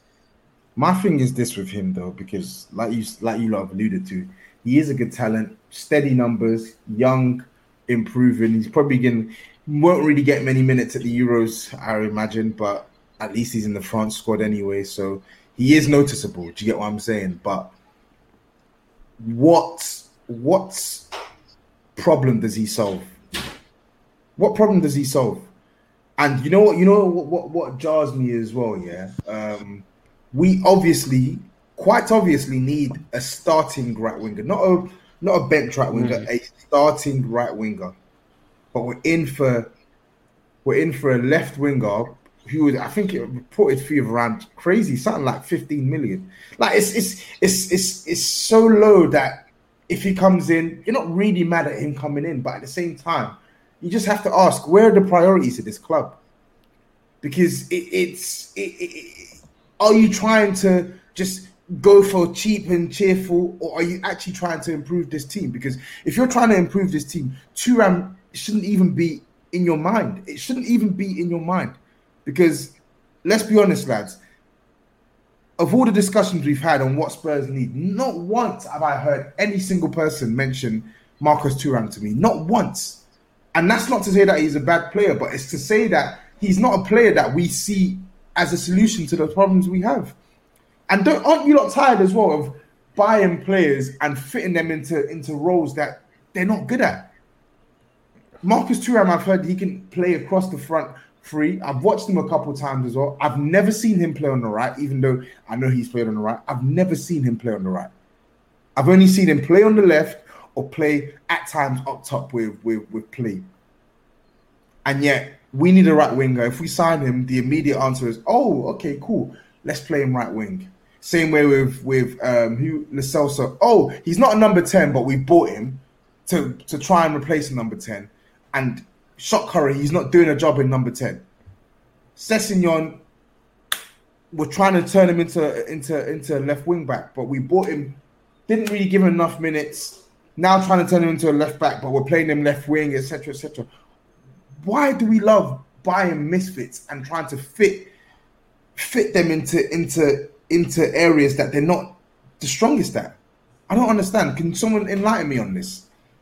My thing is this with him though, because like you like you lot have alluded to, he is a good talent, steady numbers, young, improving. He's probably going won't really get many minutes at the Euros, I imagine, but at least he's in the France squad anyway, so he is noticeable. Do you get what I'm saying? But what what problem does he solve? What problem does he solve? And you know what? You know what? What, what jars me as well. Yeah. Um, We obviously, quite obviously, need a starting right winger, not a not a bench right winger, mm. a starting right winger. But we're in for we're in for a left winger who was, I think, it reported fee of around crazy something like fifteen million. Like it's it's it's it's it's so low that if he comes in, you're not really mad at him coming in, but at the same time, you just have to ask, where are the priorities of this club? Because it, it's, it, it, are you trying to just go for cheap and cheerful, or are you actually trying to improve this team? Because if you're trying to improve this team, Thuram shouldn't even be in your mind. It shouldn't even be in your mind. Because let's be honest, lads, of all the discussions we've had on what Spurs need, not once have I heard any single person mention Marcus Thuram to me. Not once. And that's not to say that he's a bad player, but it's to say that he's not a player that we see as a solution to the problems we have. And don't, aren't you lot tired as well of buying players and fitting them into, into roles that they're not good at? Marcus Thuram, I've heard he can play across the front free. I've watched him a couple of times as well. I've never seen him play on the right, even though I know he's played on the right. I've never seen him play on the right. I've only seen him play on the left or play at times up top with, with, with play. And yet, we need a right winger. If we sign him, the immediate answer is, oh, okay, cool. Let's play him right wing. Same way with, with um, who Lo Celso. Oh, he's not a number ten, but we bought him to, to try and replace a number ten. And Shock Curry, he's not doing a job in number ten. Sessegnon, we're trying to turn him into, into, into a left wing back, but we bought him, didn't really give him enough minutes. Now trying to turn him into a left back, but we're playing him left wing, et cetera, et cetera. Why do we love buying misfits and trying to fit fit them into into into areas that they're not the strongest at? I don't understand. Can someone enlighten me on this?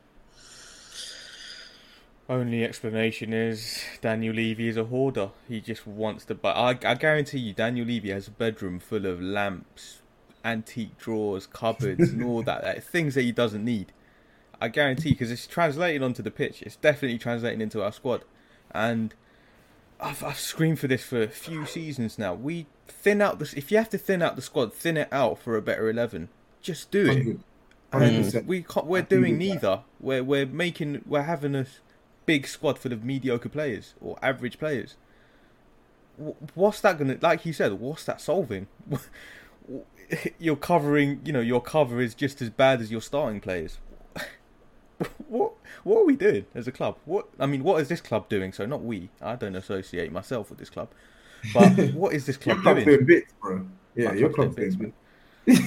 Only explanation is Daniel Levy is a hoarder. He just wants to buy. I, I guarantee you, Daniel Levy has a bedroom full of lamps, antique drawers, cupboards, and all that, that things that he doesn't need. I guarantee, because it's translating onto the pitch. It's definitely translating into our squad. And I've, I've screamed for this for a few seasons now. We thin out this. If you have to thin out the squad, thin it out for a better eleven. Just do it. one hundred percent. And we can't, we're doing neither. We're we're making we're having a big squad full of mediocre players or average players. What's that gonna, like you said? What's that solving? You're covering. You know, your cover is just as bad as your starting players. What what are we doing as a club? What I mean, what is this club doing? So not we. I don't associate myself with this club. But what is this club your club's doing? doing bits, bro. Yeah, your club's doing bits.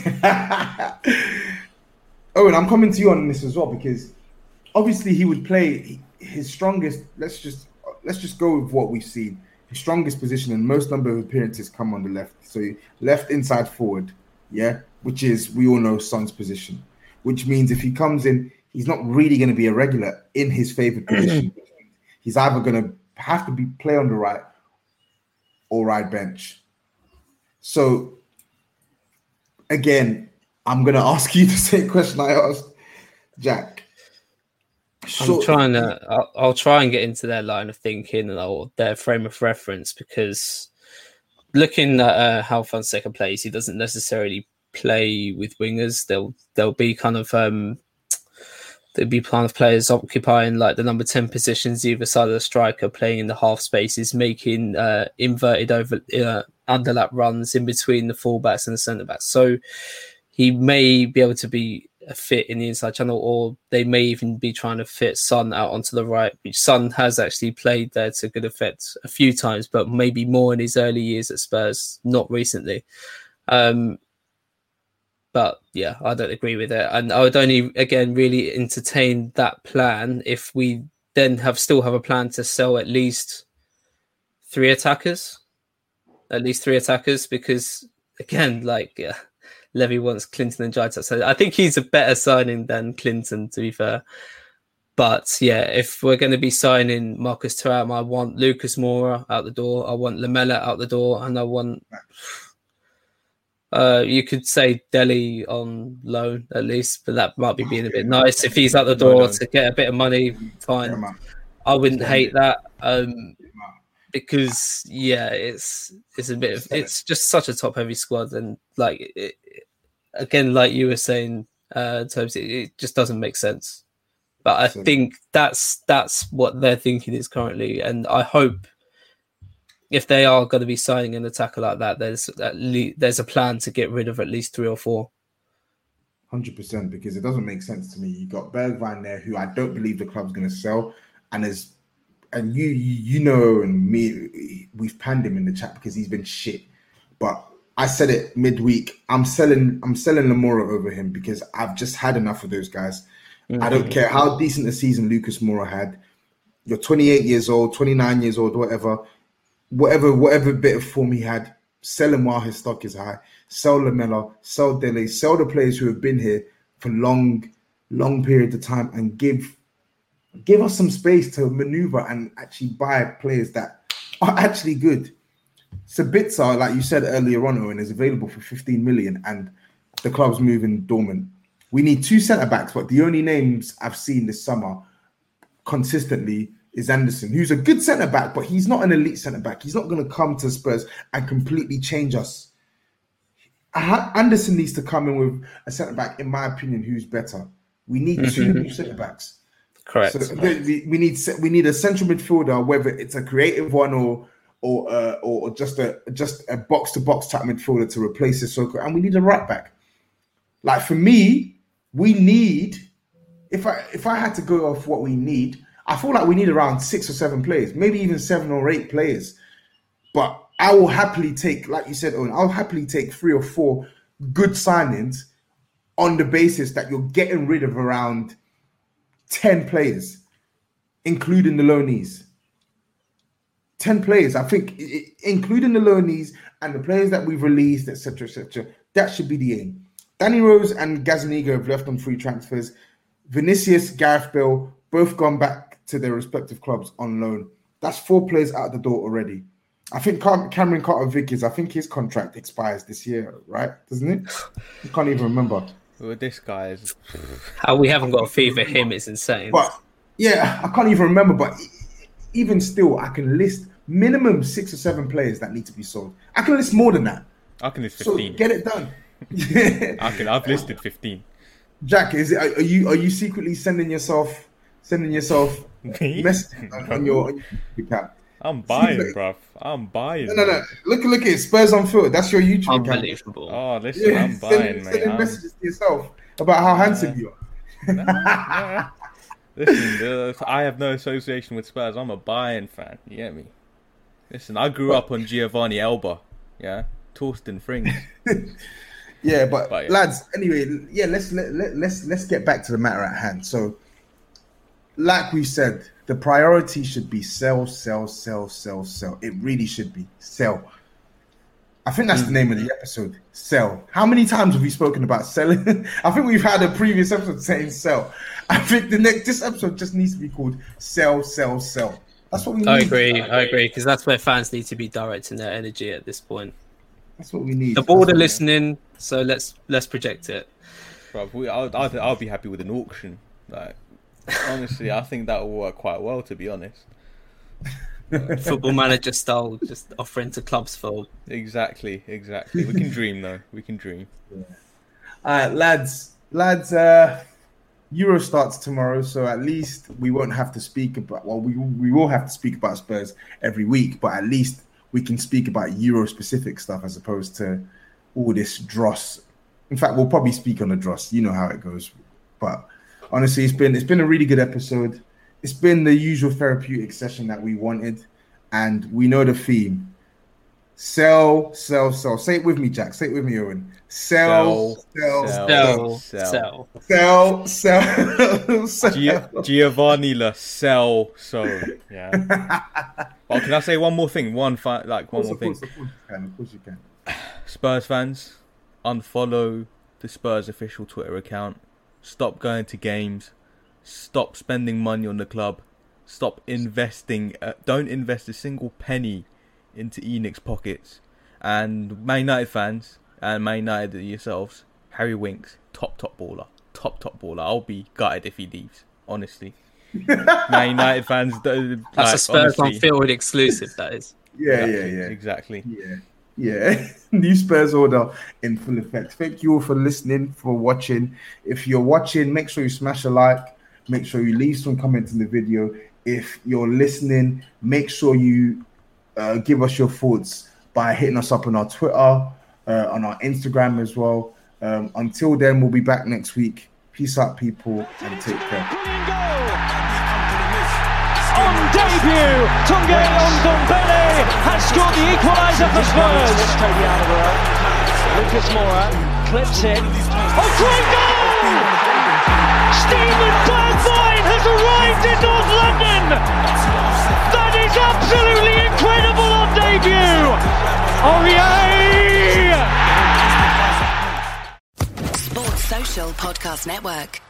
Owen, I'm coming to you on this as well, because obviously he would play his strongest. Let's just let's just go with what we've seen. His strongest position in most number of appearances come on the left. So left inside forward, yeah, which is, we all know, Son's position. Which means if he comes in, he's not really going to be a regular in his favoured position. He's either going to have to be play on the right or ride bench. So, again, I'm going to ask you the same question I asked Jack. So, I'm trying to. I'll, I'll try and get into their line of thinking or their frame of reference, because looking at uh, how Fonseca plays, he doesn't necessarily play with wingers. They'll they'll be kind of um, there'll be kind of players occupying like the number ten positions either side of the striker, playing in the half spaces, making uh, inverted over uh, underlap runs in between the fullbacks and the centre backs. So he may be able to be a fit in the inside channel, or they may even be trying to fit Son out onto the right, which Son has actually played there to good effect a few times, but maybe more in his early years at Spurs, not recently. Um, but yeah, I don't agree with it. And I would only, again, really entertain that plan if we then have still have a plan to sell at least three attackers, at least three attackers, because again, like, yeah, Levy wants Clinton and Jaita. So I think he's a better signing than Clinton, to be fair. But yeah, if we're going to be signing Marcus Thuram, I want Lucas Moura out the door. I want Lamela out the door. And I want, uh, you could say Dele on loan at least, but that might be being a bit nice. If he's out the door to get a bit of money, fine. I wouldn't hate that. Um, because yeah, it's it's a bit of, it's just such a top heavy squad, and like it, again, like you were saying, uh, Tobes, it, it just doesn't make sense. But I think that's that's what their thinking is currently, and I hope if they are going to be signing an attacker like that, there's at least there's a plan to get rid of at least three or four. hundred percent, because it doesn't make sense to me. You got Bergwijn there, who I don't believe the club's going to sell, and as and you, you you know, and me, we've panned him in the chat because he's been shit. But I said it midweek. I'm selling. I'm selling Moura over him because I've just had enough of those guys. Mm-hmm. I don't care how decent a season Lucas Moura had. You're twenty-eight years old, twenty-nine years old, whatever, whatever, whatever bit of form he had. Sell him while his stock is high. Sell Lamela, sell Dele, sell the players who have been here for long, long periods of time, and give give us some space to maneuver and actually buy players that are actually good. Sabitzer, like you said earlier on, Owen, is available for fifteen million, and the club's moving dormant. We need two centre backs, but the only names I've seen this summer consistently is Anderson, who's a good centre back, but he's not an elite centre back. He's not going to come to Spurs and completely change us. Anderson needs to come in with a centre back, in my opinion, who's better. We need two new centre backs. Correct. So we, we need we need a central midfielder, whether it's a creative one or or uh, or just a just a box to box type midfielder to replace Sissoko, and we need a right back. Like for me, we need. If I if I had to go off what we need, I feel like we need around six or seven players, maybe even seven or eight players. But I will happily take, like you said, Owen, I'll happily take three or four good signings on the basis that you're getting rid of around ten players, including the loanees. ten players, I think, including the loanees and the players that we've released, et cetera, et cetera. That should be the aim. Danny Rose and Gazaniga have left on free transfers. Vinicius, Gareth Bale, both gone back to their respective clubs on loan. That's four players out the door already. I think Cameron Carter-Vickers, I think his contract expires this year, right? Doesn't it? I can't even remember. Well, this guy is... How we haven't got a fee for him is insane. But, yeah, I can't even remember. But even still, I can list minimum six or seven players that need to be sold. I can list more than that. I can list fifteen. So get it done. I can, I've listed fifteen. Jack, is it? Are you are you secretly sending yourself sending yourself messages on, on your account? I'm buying, like, bruv. I'm buying. No, no, no. Look, look at it. Spurs on Foot. That's your YouTube Unbelievable. account. Oh, listen, yeah, I'm send, buying, sending mate. I'm... messages to yourself about how handsome you are. Nah, nah. Listen, uh, I have no association with Spurs. I'm a Bayern fan. You get me? Listen, I grew up on Giovanni Elba. Yeah, Torsten Frings. Yeah, but, but yeah. lads, anyway, yeah, let's let, let, let's let's get back to the matter at hand. So, like we said, the priority should be sell, sell, sell, sell, sell. It really should be sell. I think that's mm. the name of the episode. Sell. How many times have we spoken about selling? I think we've had a previous episode saying sell. I think the next this episode just needs to be called sell, sell, sell. That's what we need. I agree. I agree because that's where fans need to be directing their energy at this point. That's what we need. The board are listening, so let's let's project it. Bro, we, I'll, I'll I'll be happy with an auction. Like, honestly, I think that will work quite well. To be honest, Football Manager style, just offering to clubs for exactly, exactly. We can dream though. We can dream. Yeah. All right, lads, lads. Uh, Euro starts tomorrow, so at least we won't have to speak about. Well, we we will have to speak about Spurs every week, but at least we can speak about Euro-specific stuff as opposed to all this dross. In fact, we'll probably speak on the dross. You know how it goes. But honestly, it's been it's been a really good episode. It's been the usual therapeutic session that we wanted, and we know the theme. Sell, sell, sell. Say it with me, Jack. Say it with me, Owen. Sell, sell, sell, sell, sell, sell, sell, sell. G- Giovanni La Sell. So yeah. Well, can I say one more thing? One fi- like one more thing. Of course, of course you can. Of course you can. Spurs fans, unfollow the Spurs official Twitter account. Stop going to games. Stop spending money on the club. Stop investing. Uh, don't invest a single penny into Enix's pockets. And Man United fans and Man United yourselves, Harry Winks, top top baller, top top baller. I'll be gutted if he leaves. Honestly, Man United fans. That's like, a Spurs on field exclusive. That is. Yeah, exactly, yeah, yeah. Exactly. Yeah. Yeah, new Spurs order in full effect. Thank you all for listening, for watching. If you're watching, make sure you smash a like. Make sure you leave some comments in the video. If you're listening, make sure you uh, give us your thoughts by hitting us up on our Twitter, uh, on our Instagram as well. Um, until then, we'll be back next week. Peace out, people, and take care. On debut, Tunge Ndombele has scored the equaliser for Spurs. Lucas Moura clips it. Oh, great goal! Stephen Bergwijn has arrived in North London. That is absolutely incredible on debut. Aurier! Sports Social Podcast Network.